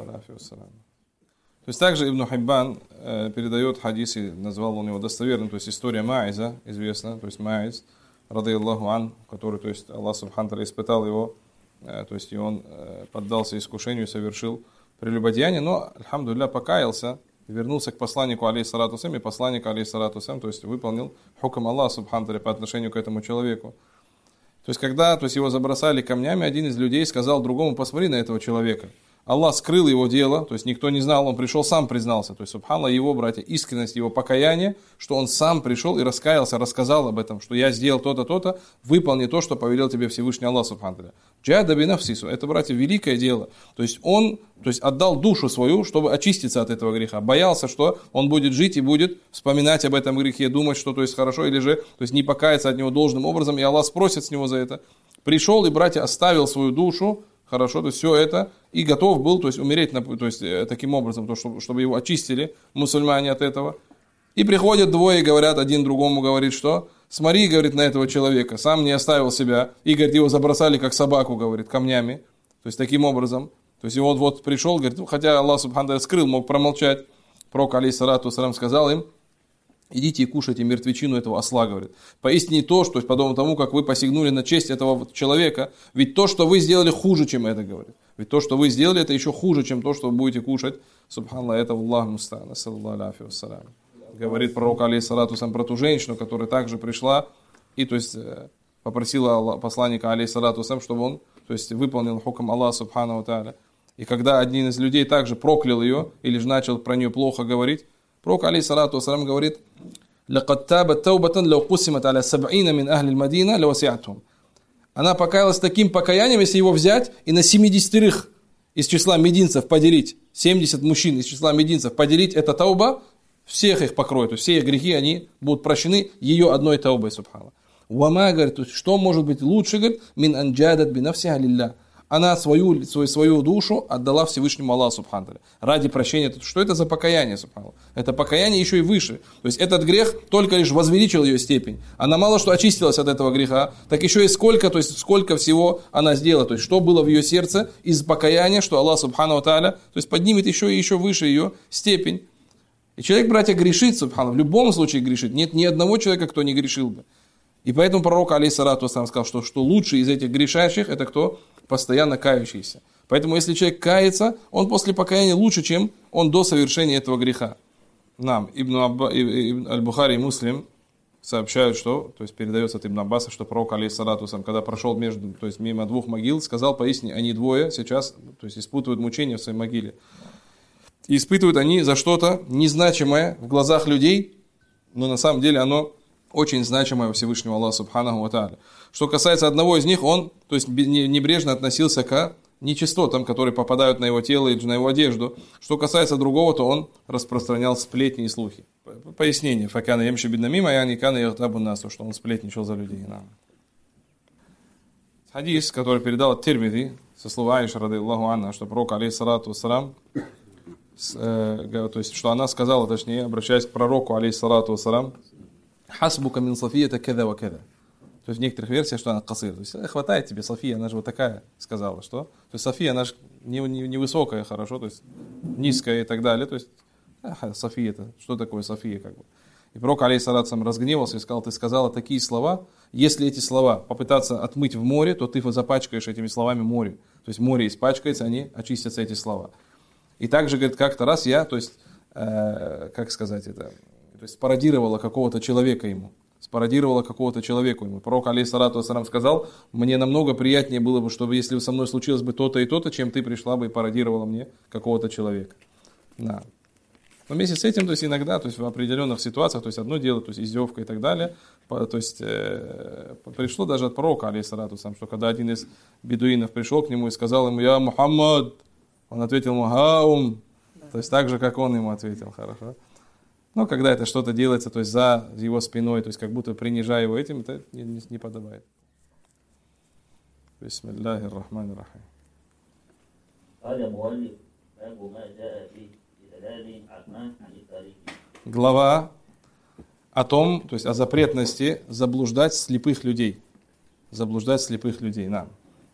То есть также Ибн Хиббан э, передает хадис, и назвал он его достоверным, то есть история Ма'иза, известна, то есть Ма'из, рады Аллаху ан, который, то есть Аллах Субхану ва тааля испытал его, э, то есть и он э, поддался искушению, совершил прелюбодеяние, но, альхамдулилля, покаялся, вернулся к посланнику, алейхиссалату вассалям, и посланник, алейхиссалату вассалям, то есть выполнил хукм Аллаха Субхану ва тааля по отношению к этому человеку. То есть когда, то есть его забросали камнями, один из людей сказал другому: посмотри на этого человека. Аллах скрыл его дело, то есть никто не знал, он пришел, сам признался. То есть, субханаллах, его, братья, искренность, его покаяние, что он сам пришел и раскаялся, рассказал об этом, что я сделал то-то, то-то, выполни то, что повелел тебе Всевышний Аллах, субханаллах. Джада бинафсису, это, братья, великое дело. То есть он, то есть отдал душу свою, чтобы очиститься от этого греха. Боялся, что он будет жить и будет вспоминать об этом грехе, думать, что то есть хорошо, или же, то есть не покаяться от него должным образом, и Аллах спросит с него за это. Пришел и, братья, оставил свою душу, хорошо, то есть все это, и готов был, то есть умереть, то есть таким образом, то, чтобы, чтобы его очистили мусульмане от этого. И приходят двое и говорят, один другому говорит, что смотри, говорит, на этого человека, сам не оставил себя, и, говорит, его забросали как собаку, говорит, камнями, то есть таким образом. То есть и он вот пришел, говорит, хотя Аллах Субхану ва тааля скрыл, мог промолчать, пророк, алейхиссалату вассалям, сказал им: идите и кушайте мертвечину этого осла, говорит. Поистине то, что, подобно тому, как вы посягнули на честь этого человека, ведь то, что вы сделали, хуже, чем это, говорит. Ведь то, что вы сделали, это еще хуже, чем то, что вы будете кушать. Субханаллах, это Аллах муста'ан, саллаллаху алейхи вассалям. Говорит пророк, алейхиссалату вассалям, про ту женщину, которая также пришла и, то есть, попросила посланника, алейхиссалату вассалям, чтобы он, то есть, выполнил хукм Аллаха субхану ва тааля. И когда один из людей также проклял ее, или же начал про нее плохо говорить, пророк, алейхиссалату вассалям, говорит: «Лакад табат таубатан лау кусимат аля саб'ина мин ахли аль-Мадина лаваси'атхум». Она покаялась таким покаянием, если его взять и на семидесятерых из числа мединцев поделить, семьдесят мужчин из числа мединцев поделить, это тауба, всех их покроет, то есть все их грехи, они будут прощены ее одной таубой, субхана. Уама, говорит, то есть, что может быть лучше, говорит, мин анджадат бинафсиха лилля. Она свою, свою, свою душу отдала Всевышнему Аллаху субхану ва тааля ради прощения. Что это за покаяние, субхану? Это покаяние еще и выше. То есть этот грех только лишь возвеличил ее степень. Она мало что очистилась от этого греха, так еще и сколько, то есть сколько всего она сделала. То есть что было в ее сердце из покаяния, что Аллах субхану ва тааля, то есть поднимет еще и еще выше ее степень. И человек, братья, грешит, субхану, в любом случае грешит. Нет ни одного человека, кто не грешил бы. И поэтому пророк, алейхиссалату вассалям, сказал, что, что лучший из этих грешащих, это кто? Постоянно кающийся. Поэтому, если человек кается, он после покаяния лучше, чем он до совершения этого греха. Нам, Ибн, Абба, Ибн Аль-Бухари и Муслим сообщают, что, то есть передается от Ибн Аббаса, что пророк, алейхиссалату вассалям, когда прошел между, то есть мимо двух могил, сказал: поистине, они двое сейчас, то есть испытывают мучения в своей могиле. И испытывают они за что-то незначимое в глазах людей, но на самом деле оно очень значимое у Всевышнего Аллаха субханаху ва тааля. Что касается одного из них, он, то есть, небрежно относился к нечистотам, которые попадают на его тело и на его одежду. Что касается другого, то он распространял сплетни и слухи. Пояснение. Факана ямши биднамима, я никана яхтабу насу, что он сплетничал за людей. Хадис, который передал от Тирмизи, со слова Аиши, рады Аллаху анха, что пророк, алейхиссалату вассалям, то есть, что она сказала, точнее, обращаясь к пророку, алейхиссалату вассалям: «Хасбука мин София-то кеда ва кеда». То есть в некоторых версиях, что она касыр. То есть хватает тебе София, она же вот такая сказала, что. То есть София, она же не, не, не высокая, хорошо, то есть низкая и так далее. То есть ах, София это, что такое София, как бы. И пророк, алейхиссалату вассалям, разгневался и сказал: ты сказала такие слова, если эти слова попытаться отмыть в море, то ты запачкаешь этими словами море. То есть море испачкается, они очистятся, эти слова. И также, говорит, как-то раз я, то есть, э, как сказать это, то есть спародировала какого-то человека ему. Спародировала какого-то человека ему. Пророк, алейхиссалату вассалям, сказал: мне намного приятнее было бы, чтобы если со мной случилось бы то-то и то-то, чем ты пришла бы и пародировала мне какого-то человека. Да. Но вместе с этим, то есть иногда, то есть в определенных ситуациях, то есть одно дело, то есть издевка и так далее, то есть э, пришло даже от пророка, алейхиссалату вассалям, что когда один из бедуинов пришел к нему и сказал ему: я Мухаммад, он ответил ему: хаум, то есть так же, как он ему ответил, хорошо. Но когда это что-то делается, то есть за его спиной, то есть как будто принижая его этим, это не, не, не подобает. Бисмиллахи рахмани рахим. Глава о том, то есть о запретности заблуждать слепых людей. Заблуждать слепых людей. На.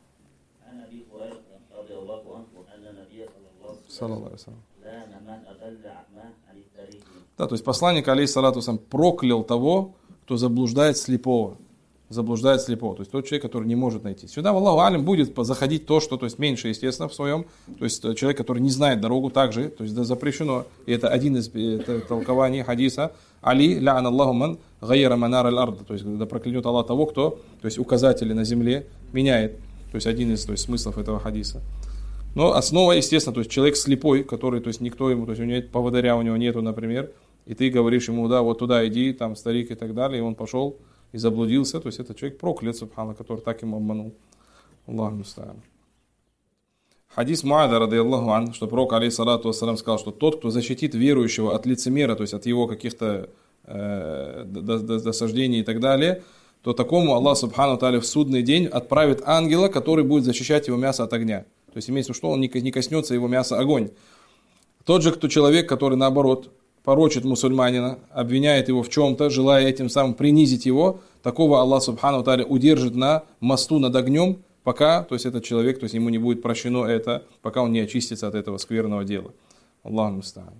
Да, то есть посланник, алейхиссалату вассалям, проклял того, кто заблуждает слепого. Заблуждает слепого. То есть тот человек, который не может найти. Сюда, Аллаху алям, будет заходить то, что, то есть меньше, естественно, в своем. То есть человек, который не знает дорогу, также, то есть запрещено. И это один из толкований хадиса. Али, ля'ан Аллаху ман гайра манар аль-ард. То есть да проклянет Аллах того, кто, то есть указатели на земле меняет. То есть один из, то есть, смыслов этого хадиса. Но основа, естественно, то есть человек слепой, который, то есть никто ему, то есть у него нет поводыря, у него нету, например, и ты говоришь ему, да, вот туда иди, там старик и так далее, и он пошел и заблудился, то есть это человек проклят, субхана, который так ему обманул. Аллаху муста'ан. Хадис Муада, ради Аллаху ан, что пророк, алейхиссалату вассалям, сказал, что тот, кто защитит верующего от лицемера, то есть от его каких-то э, досаждений и так далее, то такому Аллах, субхану тааля, в судный день отправит ангела, который будет защищать его мясо от огня. То есть имеется в виду, что он не коснется его мяса огонь. Тот же, кто человек, который наоборот порочит мусульманина, обвиняет его в чем-то, желая этим самым принизить его, такого Аллах субхану тааля удержит на мосту над огнем, пока, то есть этот человек, то есть ему не будет прощено это, пока он не очистится от этого скверного дела. Аллаху муста'ан.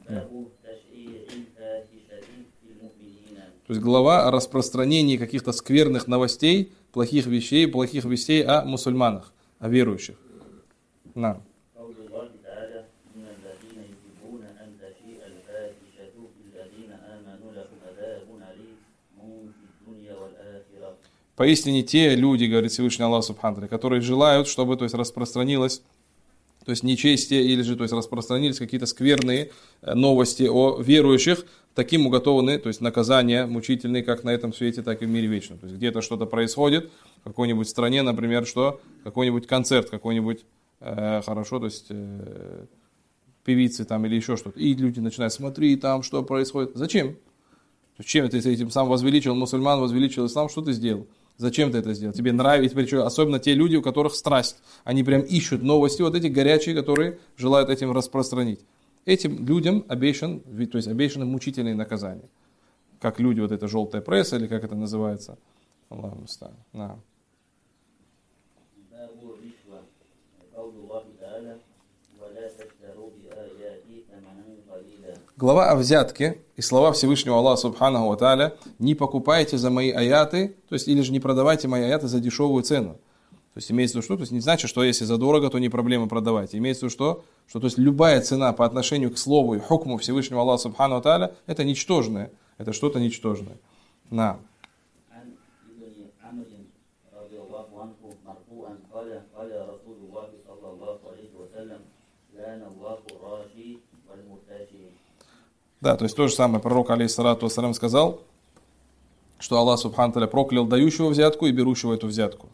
То есть глава о распространении каких-то скверных новостей, плохих вещей, плохих вестей о мусульманах, о верующих. На. Поистине те люди, говорит Всевышний Аллах Субхану, которые желают, чтобы, то есть, распространилось, то есть нечестие, или же, то есть, распространились какие-то скверные новости о верующих, таким уготованы, то есть наказания мучительные, как на этом свете, так и в мире вечном. То есть где-то что-то происходит, в какой-нибудь стране, например, что какой-нибудь концерт, какой-нибудь э, хорошо, то есть э, певицы там или еще что-то, и люди начинают смотреть там, что происходит. Зачем? Чем ты этим сам возвеличил мусульман, возвеличил ислам, что ты сделал? Зачем ты это сделал? Тебе нравится, причем особенно те люди, у которых страсть. Они прям ищут новости, вот эти горячие, которые желают этим распространить. Этим людям обещан, то есть обещаны мучительные наказания. Как люди, вот эта желтая пресса, или как это называется. Аллаху муста'ан. Да. Глава о взятке и слова Всевышнего Аллаха Субханаху ва Тааля: не покупайте за мои аяты, то есть или же не продавайте мои аяты за дешевую цену. То есть имеется в виду что? То есть не значит, что если задорого, то не проблема продавать. Имеется в виду что? Что то есть любая цена по отношению к слову и хукму Всевышнего Аллаха Субханаху ва Тааля это ничтожное, это что-то ничтожное. На. Да, то есть то же самое пророк, алейхиссалату вассалям, сказал, что Аллах Субхану тааля проклял дающего взятку и берущего эту взятку.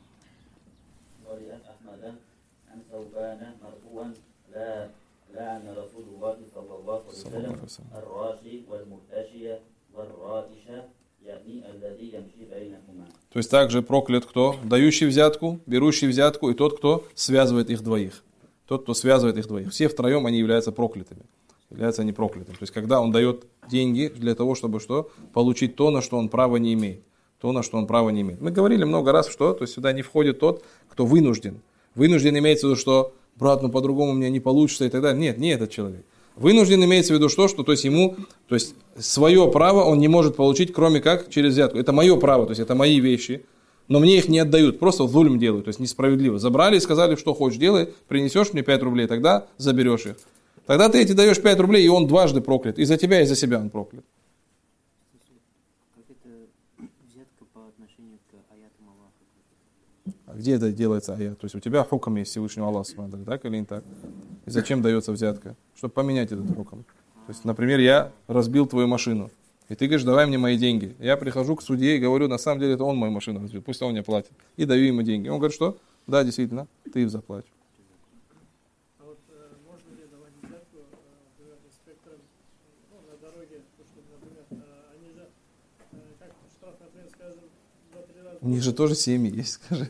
То есть также проклят кто? Дающий взятку, берущий взятку и тот, кто связывает их двоих. Тот, кто связывает их двоих. Все втроем они являются проклятыми. Являются они проклятыми. То есть когда он дает деньги для того, чтобы что? Получить то, на что он права не имеет. То, на что он права не имеет. Мы говорили много раз, что то есть сюда не входит тот, кто вынужден. Вынужден имеется в виду, что брат, ну по-другому у меня не получится и так далее. Нет, не этот человек. Вынужден имеется в виду что? Что то есть ему, то есть свое право он не может получить, кроме как через взятку. Это мое право, то есть это мои вещи. Но мне их не отдают, просто зульм делают, то есть несправедливо. Забрали и сказали, что хочешь делай, принесешь мне пять рублей, тогда заберешь их. Тогда ты эти даешь пять рублей, и он дважды проклят. И за тебя, и за себя он проклят. Как это взятка по отношению к аятам Аллаха? А где это делается аят? То есть у тебя хукм есть Всевышнего Аллаха, так или не так? И зачем дается взятка? Чтобы поменять этот хукм. То есть, например, я разбил твою машину. И ты говоришь, давай мне мои деньги. Я прихожу к судье и говорю, на самом деле это он мою машину разбил, пусть он мне платит. И даю ему деньги. Он говорит, что? Да, действительно, ты их заплатишь. У них же тоже семьи есть, скажи.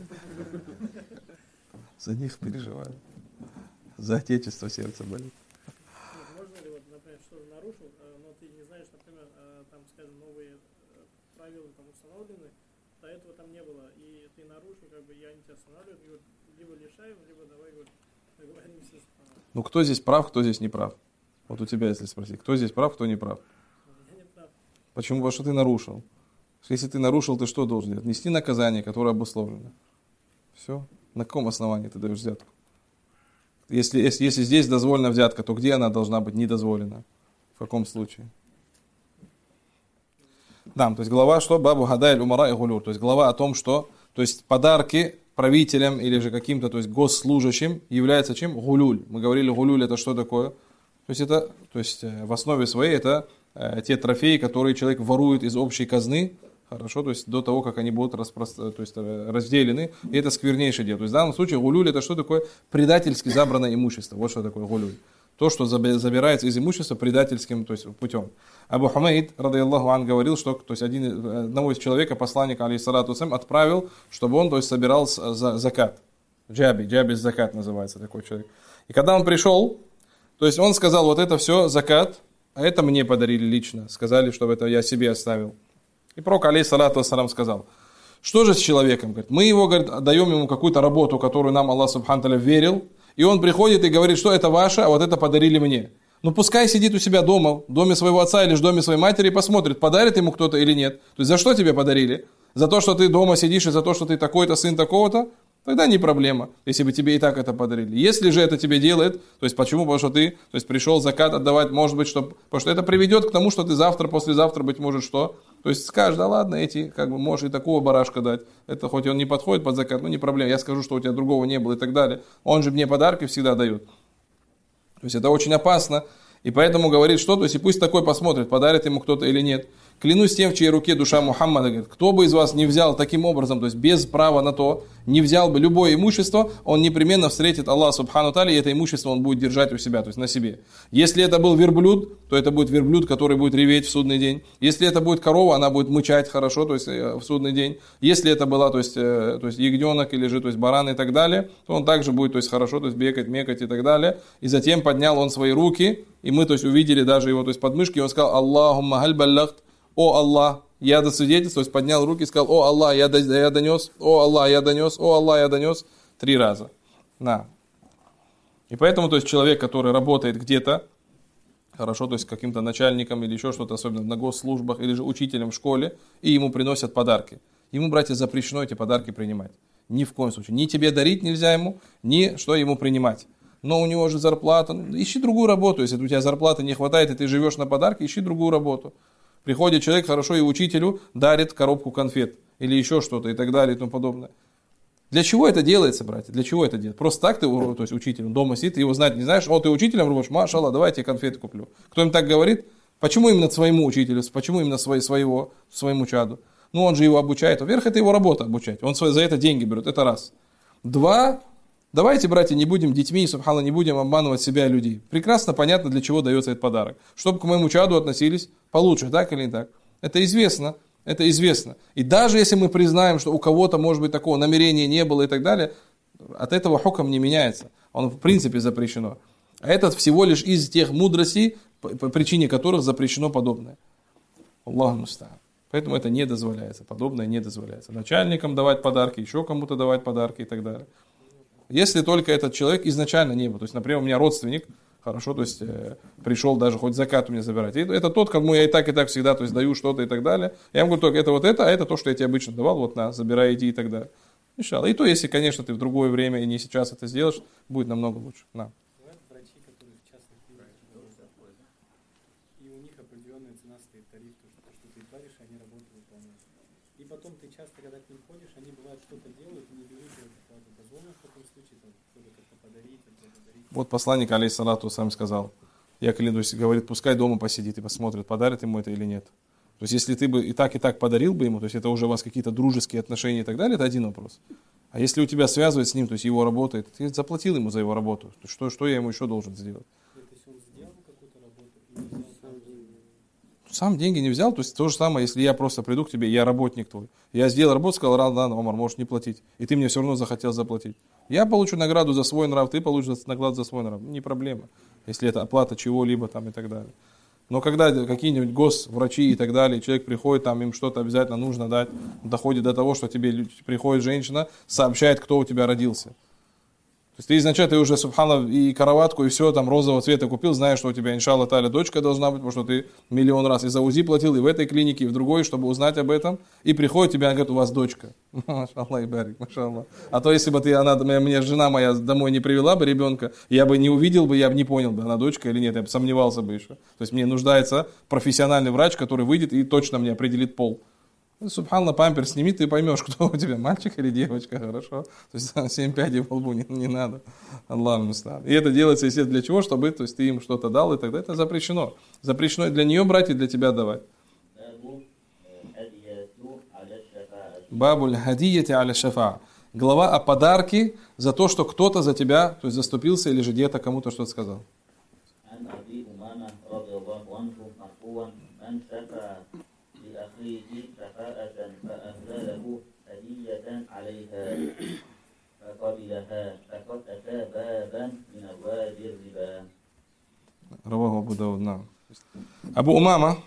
За них переживаю. За отечество сердце болит. Можно ли, вот, например, что-то нарушил, но ты не знаешь, например, там, скажем, новые правила там установлены, до этого там не было, и ты нарушил, как бы я не тебя останавливаю, и вот либо лишаем, либо давай вот договоримся. Ну кто здесь прав, кто здесь не прав? Вот у тебя, если спросить, кто здесь прав, кто не прав? Я не прав. Почему? Потому что ты нарушил. Если ты нарушил, ты что должен делать? Нести наказание, которое обусловлено. Все. На каком основании ты даешь взятку? Если, если, если здесь дозволена взятка, то где она должна быть недозволена? В каком случае? Да, то есть глава что? Бабу гадайль умара и гулюр. То есть глава о том, что то есть подарки правителям или же каким-то то есть госслужащим является чем? Гулюль. Мы говорили, гулюль это что такое? То есть это, то есть в основе своей это э, те трофеи, которые человек ворует из общей казны, хорошо, то есть до того, как они будут распро... то есть, разделены, и это сквернейшее дело. То есть в данном случае гулюль это что такое? Предательски забранное имущество. Вот что такое гулюль. То, что забирается из имущества предательским то есть, путем. Абу Хумейд, ради Аллаху ан, говорил, что то есть, один, одного из человека, посланника, алейхиссалату вассалям, отправил, чтобы он то есть, собирал за, закат. Джаби, джаби закат называется такой человек. И когда он пришел, то есть он сказал, вот это все закат, а это мне подарили лично. Сказали, чтобы это я себе оставил. И пророк, алейхиссалату вассалям, сказал, что же с человеком? Говорит, мы его, говорит, даем ему какую-то работу, которую нам Аллах субхану тааля верил, и он приходит и говорит, что это ваше, а вот это подарили мне. Ну пускай сидит у себя дома, в доме своего отца или в доме своей матери и посмотрит, подарит ему кто-то или нет. То есть за что тебе подарили? За то, что ты дома сидишь и за то, что ты такой-то сын такого-то? Тогда не проблема, если бы тебе и так это подарили. Если же это тебе делает, то есть почему? Потому что ты то есть, пришел закат отдавать, может быть, чтобы, потому что это приведет к тому, что ты завтра, послезавтра, быть может, что? То есть скажешь, да ладно, эти, как бы, можешь и такого барашка дать. Это хоть он не подходит под закат, ну не проблема, я скажу, что у тебя другого не было и так далее. Он же мне подарки всегда дает. То есть это очень опасно. И поэтому говорит, что, то есть и пусть такой посмотрит, подарит ему кто-то или нет. Клянусь тем, в чьей руке душа Мухаммада, говорит, кто бы из вас не взял таким образом, то есть без права на то, не взял бы любое имущество, он непременно встретит Аллах субхану тааля, и это имущество он будет держать у себя, то есть на себе. Если это был верблюд, то это будет верблюд, который будет реветь в судный день. Если это будет корова, она будет мычать хорошо, то есть в судный день. Если это была, то есть, то есть ягненок или же, то есть баран и так далее, то он также будет, то есть хорошо, то есть бегать, мекать и так далее. И затем поднял он свои руки, и мы, то есть увидели даже его, то есть подмышки, и он сказал, Аллахумма халь баллахт, о Аллах, я досвидетельствую, то есть поднял руки и сказал, о Аллах, я, я донес, о Аллах, я донес, о Аллах, я донес, три раза. На. И поэтому, то есть человек, который работает где-то, хорошо, то есть каким-то начальником или еще что-то, особенно на госслужбах, или же учителем в школе, и ему приносят подарки. Ему, братья, запрещено эти подарки принимать. Ни в коем случае. Ни тебе дарить нельзя ему, ни что ему принимать. Но у него же зарплата. Ищи другую работу. Если у тебя зарплаты не хватает, и ты живешь на подарки, ищи другую работу. Приходит человек, хорошо, и учителю дарит коробку конфет. Или еще что-то, и так далее, и тому подобное. Для чего это делается, братья? Для чего это делается? Просто так ты, то есть учитель, он дома сидит, ты его знать не знаешь, о, ты учителем работаешь, машалла, давай я тебе конфеты куплю. Кто им так говорит? Почему именно своему учителю? Почему именно свои, своего, своему чаду? Ну, он же его обучает. Во-первых, это его работа обучать. Он за это деньги берет, это раз. Два, давайте, братья, не будем детьми, субхана, не будем обманывать себя и людей. Прекрасно понятно, для чего дается этот подарок. Чтобы к моему чаду относились получше, так или не так. Это известно. Это известно. И даже если мы признаем, что у кого-то, может быть, такого намерения не было и так далее, от этого хукам не меняется. Он в принципе запрещено. А этот всего лишь из тех мудростей, по причине которых запрещено подобное. Аллаху муста'ан. Поэтому это не дозволяется. Подобное не дозволяется. Начальникам давать подарки, еще кому-то давать подарки и так далее. Если только этот человек изначально не был. То есть, например, у меня родственник, хорошо, то есть э, пришел даже хоть закат у меня забирать. И это тот, кому я и так, и так всегда то есть, даю что-то и так далее. Я ему говорю, только это вот это, а это то, что я тебе обычно давал, вот на, забирай, иди и так далее. И то, если, конечно, ты в другое время и не сейчас это сделаешь, будет намного лучше. На. Бывают врачи, которые в частных клиниках работают, и у них определенная цена стоит, тариф, то, что, что ты платишь, они работу выполняют. И потом ты часто, когда к ним ходишь, они бывают что-то делают, и не берут эту плату. Дозволено в таком случае, там, что-то как-то подарить, благодарить. Вот посланник, алейхиссалату сам сказал, я клянусь, говорит, пускай дома посидит и посмотрит, подарит ему это или нет. То есть, если ты бы и так, и так подарил бы ему, то есть, это уже у вас какие-то дружеские отношения и так далее, это один вопрос. А если у тебя связывает с ним, то есть, его работает, ты заплатил ему за его работу, то что, что я ему еще должен сделать? То есть, он сделал какую-то работу и не взял. Сам деньги не взял, то есть то же самое, если я просто приду к тебе, я работник твой. Я сделал работу, сказал, ладно, Омар, можешь не платить. И ты мне все равно захотел заплатить. Я получу награду за свой нрав, ты получишь награду за свой нрав. Не проблема, если это оплата чего-либо там и так далее. Но когда какие-нибудь госврачи и так далее, человек приходит, там им что-то обязательно нужно дать, доходит до того, что тебе приходит женщина, сообщает, кто у тебя родился. То есть ты изначально ты уже, субхана, и кроватку, и все там розового цвета купил, знаешь, что у тебя, иншалла таля, дочка должна быть, потому что ты миллион раз и за УЗИ платил, и в этой клинике, и в другой, чтобы узнать об этом. И приходит тебе, она говорит, у вас дочка. Машаллах и барик, машаллах. А то, если бы ты, она, мне жена моя домой не привела бы ребенка, я бы не увидел бы, я бы не понял бы, она дочка или нет, я бы сомневался бы еще. То есть мне нуждается профессиональный врач, который выйдет и точно мне определит пол. Субханаллах, памперс сними, ты поймешь, кто у тебя, мальчик или девочка, хорошо? То есть семь пядей в лбу не, не надо. Аллах муста'ан. И это делается, естественно, для чего? Чтобы то есть, ты им что-то дал, и тогда это запрещено. Запрещено для нее брать и для тебя давать. Бабуль хадияти аля шафа. Глава о подарке за то, что кто-то за тебя, то есть заступился или же где-то кому-то что-то сказал. Раваху Абу Дауд, на. Абу Умама,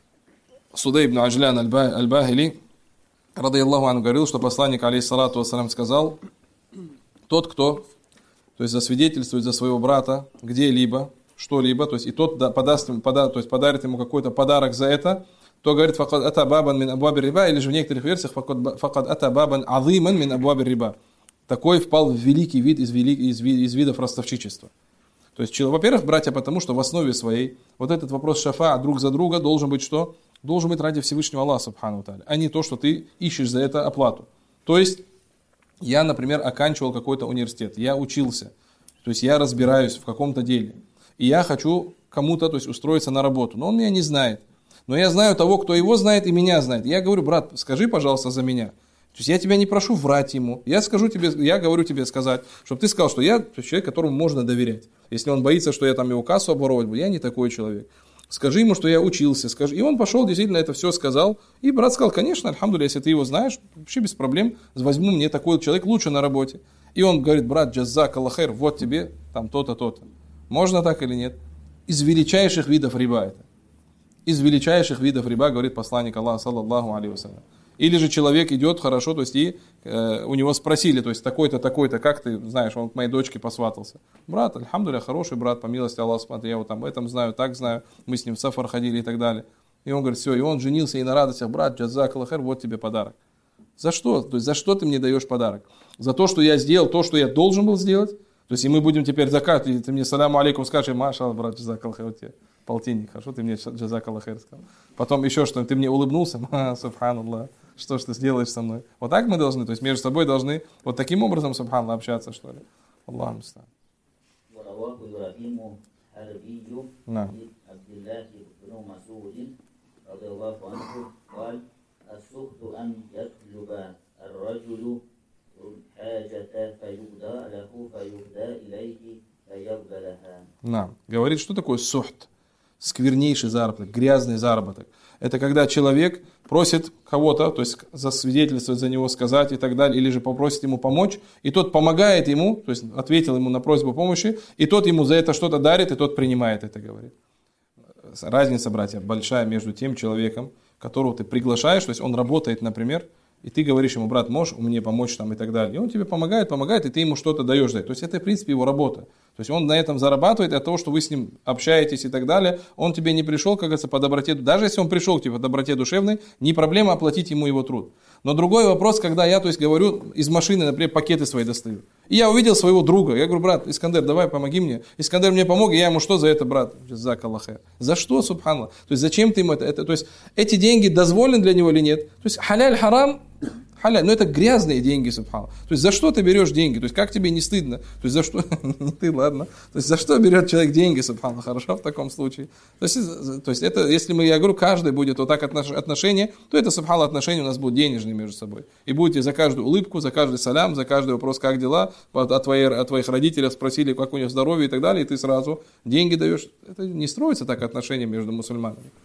Судей ибн Аджлян аль-Бахили, ради Аллаху анху, говорил, что посланник, алейхиссалату вассалям, сказал, тот, кто, то есть засвидетельствует за своего брата где-либо, что-либо, то есть и тот да, подаст, пода, то есть подарит ему какой-то подарок за это, то говорит, факад ата бабан мин абуабир риба, или же в некоторых версиях, факад ата бабан азиман мин абуабир риба. Такой впал в великий вид из, велик, из, из видов ростовщичества. То есть, во-первых, братья, потому что в основе своей вот этот вопрос шафа друг за друга должен быть что? Должен быть ради Всевышнего Аллаха, субхану тааля, а не то, что ты ищешь за это оплату. То есть, я, например, оканчивал какой-то университет, я учился, то есть я разбираюсь в каком-то деле, и я хочу кому-то, то есть, устроиться на работу, но он меня не знает. Но я знаю того, кто его знает и меня знает. Я говорю, брат, скажи, пожалуйста, за меня. То есть я тебя не прошу врать ему. Я скажу тебе, я говорю тебе сказать, чтобы ты сказал, что я человек, которому можно доверять. Если он боится, что я там его кассу обворовать буду, я не такой человек. Скажи ему, что я учился. Скажи. И он пошел, действительно это все сказал. И брат сказал, конечно, альхамдулилля, если ты его знаешь, вообще без проблем, возьму мне такой человек лучше на работе. И он говорит, брат, джаззак Аллах хайр, вот тебе там то-то, то-то. Можно так или нет? Из величайших видов риба это. Из величайших видов риба, говорит посланник Аллаха, саллаллаху алейхи вассалям. Или же человек идет хорошо, то есть и э, у него спросили, то есть такой-то, такой-то, как ты знаешь, он к моей дочке посватался. Брат, альхамдулилля, хороший брат, по милости Аллаха, смотри, я его там этом знаю, так знаю, мы с ним в сафар ходили и так далее. И он говорит, все, и он женился и на радостях, брат, джазак Аллах хайр, вот тебе подарок. За что? То есть за что ты мне даешь подарок? За то, что я сделал то, что я должен был сделать? То есть и мы будем теперь закат, и ты мне саляму алейкум скажешь, маша, брат, джазак Аллах хайр, вот тебе полтинник, хорошо, ты мне джазак Аллах хайр сказал. Потом еще что, ты мне улыбнулся, ма, субханаллах. Что ж ты сделаешь со мной? Вот так мы должны, то есть между собой должны вот таким образом, субханаллах, общаться, что ли. Аллаху муста'ан. Да. Да. Говорит, что такое сухт? Сквернейший заработок, грязный заработок. Это когда человек просит кого-то, то есть засвидетельствовать за него, сказать и так далее, или же попросит ему помочь, и тот помогает ему, то есть ответил ему на просьбу помощи, и тот ему за это что-то дарит, и тот принимает это, говорит. Разница, братья, большая между тем человеком, которого ты приглашаешь, то есть он работает, например, и ты говоришь ему, брат, можешь мне помочь там и так далее. И он тебе помогает, помогает, и ты ему что-то даешь за это. То есть это, в принципе, его работа. То есть он на этом зарабатывает, от того, что вы с ним общаетесь и так далее. Он тебе не пришел, как говорится, по доброте. Даже если он пришел к тебе по доброте душевной, не проблема оплатить ему его труд. Но другой вопрос, когда я, то есть, говорю, из машины, например, пакеты свои достаю. И я увидел своего друга. Я говорю, брат, Искандер, давай, помоги мне. Искандер мне помог, и я ему что за это, брат? Джазак Аллах хайр. За что, субханаллах? То есть зачем ты ему это? это? То есть эти деньги дозволены для него или нет? То есть халяль, харам, халяль, но это грязные деньги, субханаллах. То есть за что ты берешь деньги? То есть как тебе не стыдно? То есть за что? Не ты, ладно. То есть за что берет человек деньги, субханаллах, хорошо в таком случае? То есть, то есть это, если мы, я говорю, каждый будет вот так отношения, то это, субханаллах, отношения у нас будут денежные между собой. И будете за каждую улыбку, за каждый салям, за каждый вопрос, как дела, от, твоей, от твоих родителей спросили, как у них здоровье и так далее, и ты сразу деньги даешь. Это не строится так отношения между мусульманами.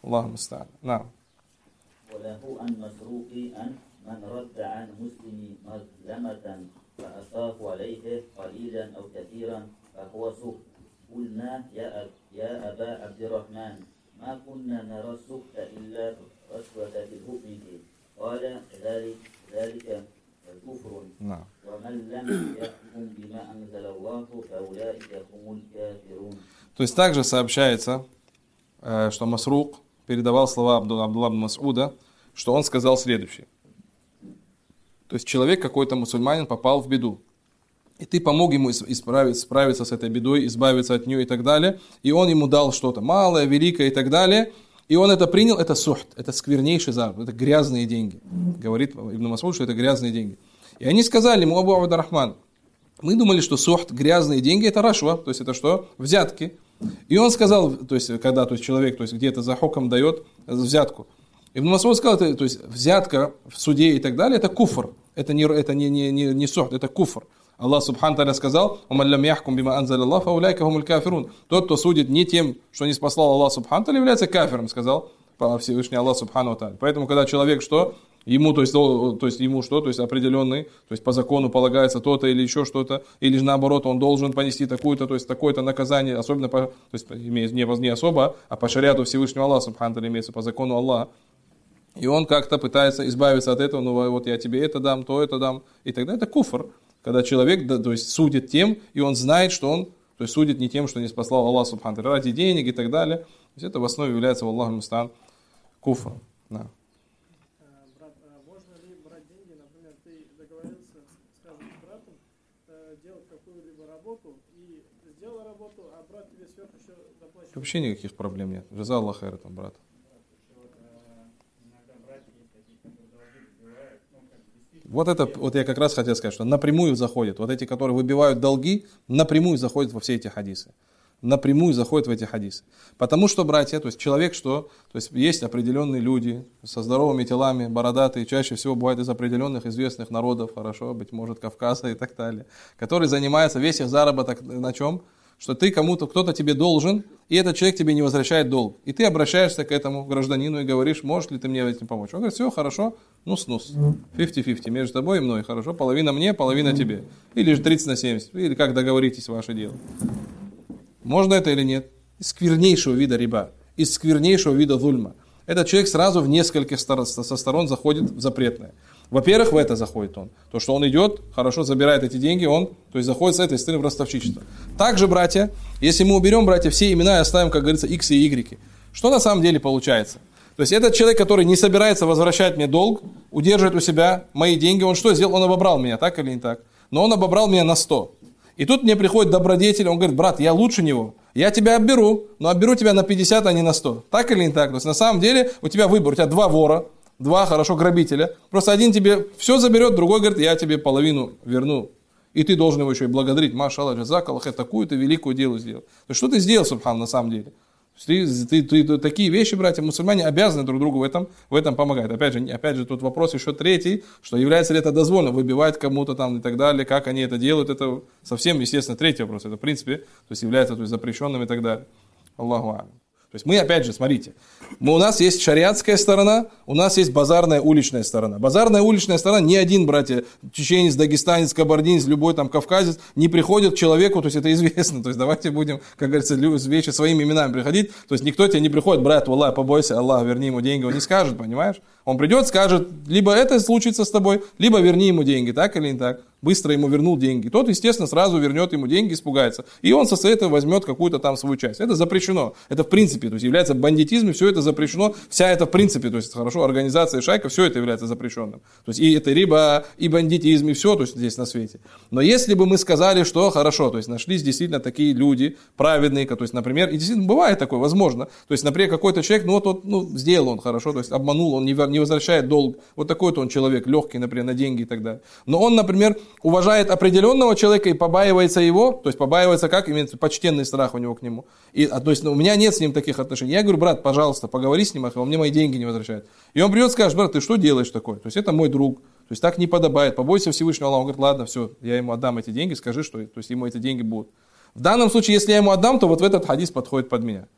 Аллаху муста'ан. На. وله عن مسروق أن من رد عن مسلم مظلمة فأصاب عليه قليلا أو كثيرا فهو سوء. قلنا يا يا أبا عبد الرحمن ما كنا نرى السخط إلا رشوة بالحكم. قال ذلك ذلك كفر نعم. ومن لم يحكم بما أنزل الله فأولئك هم الكافرون. То есть также сообщается, что Масрук передавал слова Абдулла ибн Мас'уда, что он сказал следующее. То есть человек, какой-то мусульманин, попал в беду. И ты помог ему исправить, справиться с этой бедой, избавиться от нее и так далее. И он ему дал что-то малое, великое и так далее. И он это принял, это сухт, это сквернейший заработок, это грязные деньги. Говорит Ибн Мас'уд, что это грязные деньги. И они сказали ему: Абу Абд-ар-Рахман, мы думали, что сухт, грязные деньги, это рашва, то есть это что? Взятки. И он сказал, то есть когда то есть человек то есть где-то за хоком дает взятку. Ибн Мас'уд сказал, то есть взятка в суде и так далее, это куфр. Это не, это не, не, не, не сухт, это куфр. Аллах Субхану Тааля сказал: «Уман лям яхкум бима анзаля Аллах, фаулайка хумуль кафирун». Тот, кто судит не тем, что не спаслал Аллах Субхану Тааля, является кафиром, сказал Всевышний Аллах Субхану Тааля. Поэтому, когда человек что? Ему, то есть, то есть ему что? То есть определенный, то есть по закону полагается то-то или еще что-то, или же наоборот, он должен понести такую-то, то есть такое-то наказание, особенно по, то есть имеется не, не особо, а по шариату Всевышнего Аллаха Субхану Тааля, имеется по закону Аллаха. И он как-то пытается избавиться от этого, ну вот я тебе это дам, то это дам, и тогда это куфр. Когда человек, да, то есть судит тем, и он знает, что он, то есть судит не тем, что не спаслал Аллах Субхану Тааля, ради денег и так далее. То есть это в основе является, Аллаху муста'ан, куфр. Да. Брат, а можно ли брать деньги, например, ты договорился, скажем, с братом делать какую-либо работу, и сделал работу, а брат тебе сверху еще доплачивает? Вообще никаких проблем нет. Жаза Аллах хайр, там, брат. Вот это, вот я как раз хотел сказать, что напрямую заходят. Вот эти, которые выбивают долги, напрямую заходят во все эти хадисы. Напрямую заходят в эти хадисы. Потому что, братья, то есть человек что? То есть есть определенные люди со здоровыми телами, бородатые, чаще всего бывают из определенных известных народов, хорошо, быть может, Кавказа и так далее, которые занимаются, весь их заработок на чем? Что ты кому-то, кто-то тебе должен, и этот человек тебе не возвращает долг. И ты обращаешься к этому гражданину и говоришь: можешь ли ты мне этим помочь? Он говорит: все, хорошо, ну снус. пятьдесят на пятьдесят между тобой и мной, хорошо, половина мне, половина тебе. Или же тридцать на семьдесят, или как договоритесь, ваше дело. Можно это или нет? Из сквернейшего вида риба, из сквернейшего вида зульма. Этот человек сразу в нескольких сторон, со сторон заходит в запретное. Во-первых, в это заходит он. То, что он идет, хорошо забирает эти деньги, он то есть заходит с этой стороны в ростовщичество. Также, братья, если мы уберем, братья, все имена и оставим, как говорится, X и Y, что на самом деле получается? То есть этот человек, который не собирается возвращать мне долг, удерживает у себя мои деньги, он что сделал? Он обобрал меня, так или не так? Но он обобрал меня на сто. И тут мне приходит добродетель, он говорит: брат, я лучше него, я тебя отберу, но отберу тебя на пятьдесят, а не на сто. Так или не так? То есть на самом деле у тебя выбор, у тебя два вора, два хорошо грабителя, просто один тебе все заберет, другой говорит: я тебе половину верну. И ты должен его еще и благодарить: маша Аллах, джазак Аллах, такую-то великую дело сделал. То есть что ты сделал, субхан, на самом деле? Ты, ты, ты, ты, такие вещи, братья, мусульмане обязаны друг другу в этом, в этом помогать. Опять же, опять же, тут вопрос еще третий, что является ли это дозволено, выбивать кому-то там и так далее, как они это делают, это совсем, естественно, третий вопрос. Это, в принципе, то есть является то есть, запрещенным и так далее. Аллаху а'лям. То есть мы, опять же, смотрите, мы, у нас есть шариатская сторона, у нас есть базарная уличная сторона. Базарная уличная сторона, ни один, братья, чеченец, дагестанец, кабардинец, любой там кавказец не приходит к человеку, то есть это известно. То есть давайте будем, как говорится, вещи своими именами приходить. То есть никто тебе не приходит: брат, валлах, побойся, Аллах, верни ему деньги. Он не скажет, понимаешь? Он придет, скажет: либо это случится с тобой, либо верни ему деньги, так или не так. Быстро ему вернул деньги. Тот, естественно, сразу вернет ему деньги, испугается. И он со этого возьмет какую-то там свою часть. Это запрещено. Это в принципе, то есть является бандитизм, и все это запрещено. Вся это в принципе, то есть хорошо, организация, шайка, все это является запрещенным. То есть и это риба, и бандитизм, и все то есть здесь на свете. Но если бы мы сказали, что хорошо, то есть нашлись действительно такие люди праведные, то есть, например, и действительно бывает такое, возможно. То есть, например, какой-то человек, ну вот, вот ну, сделал он хорошо, то есть обманул, он не возвращает долг. Вот такой-то он человек, легкий, например, на деньги и так далее. Но он, например, уважает определенного человека и побаивается его, то есть побаивается как, имеется почтенный страх у него к нему. И, а, то есть ну, у меня нет с ним таких отношений. Я говорю: брат, пожалуйста, поговори с ним, он мне мои деньги не возвращает. И он придет и скажет: брат, ты что делаешь такое? То есть это мой друг, то есть так не подобает, побойся Всевышнего Аллаха. Он говорит: ладно, все, я ему отдам эти деньги, скажи, что то есть ему эти деньги будут. В данном случае, если я ему отдам, то вот в этот хадис подходит под меня.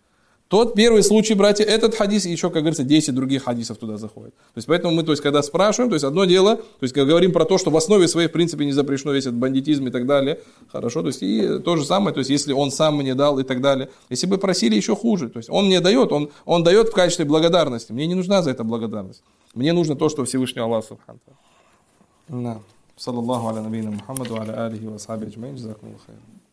Тот первый случай, братья, этот хадис и еще, как говорится, десять других хадисов туда заходят. То есть поэтому мы, то есть, когда спрашиваем, то есть одно дело, то есть когда говорим про то, что в основе своей, в принципе, не запрещено весь этот бандитизм и так далее, хорошо, то есть и то же самое, то есть если он сам мне дал и так далее. Если бы просили, еще хуже, то есть он мне дает, он, он дает в качестве благодарности, мне не нужна за это благодарность. Мне нужно то, что Всевышний Аллах Субхану. Саллаллаху аля набийна Мухаммаду, аля алихи ва асхаби аджмаин, джазакумуллаху хайран.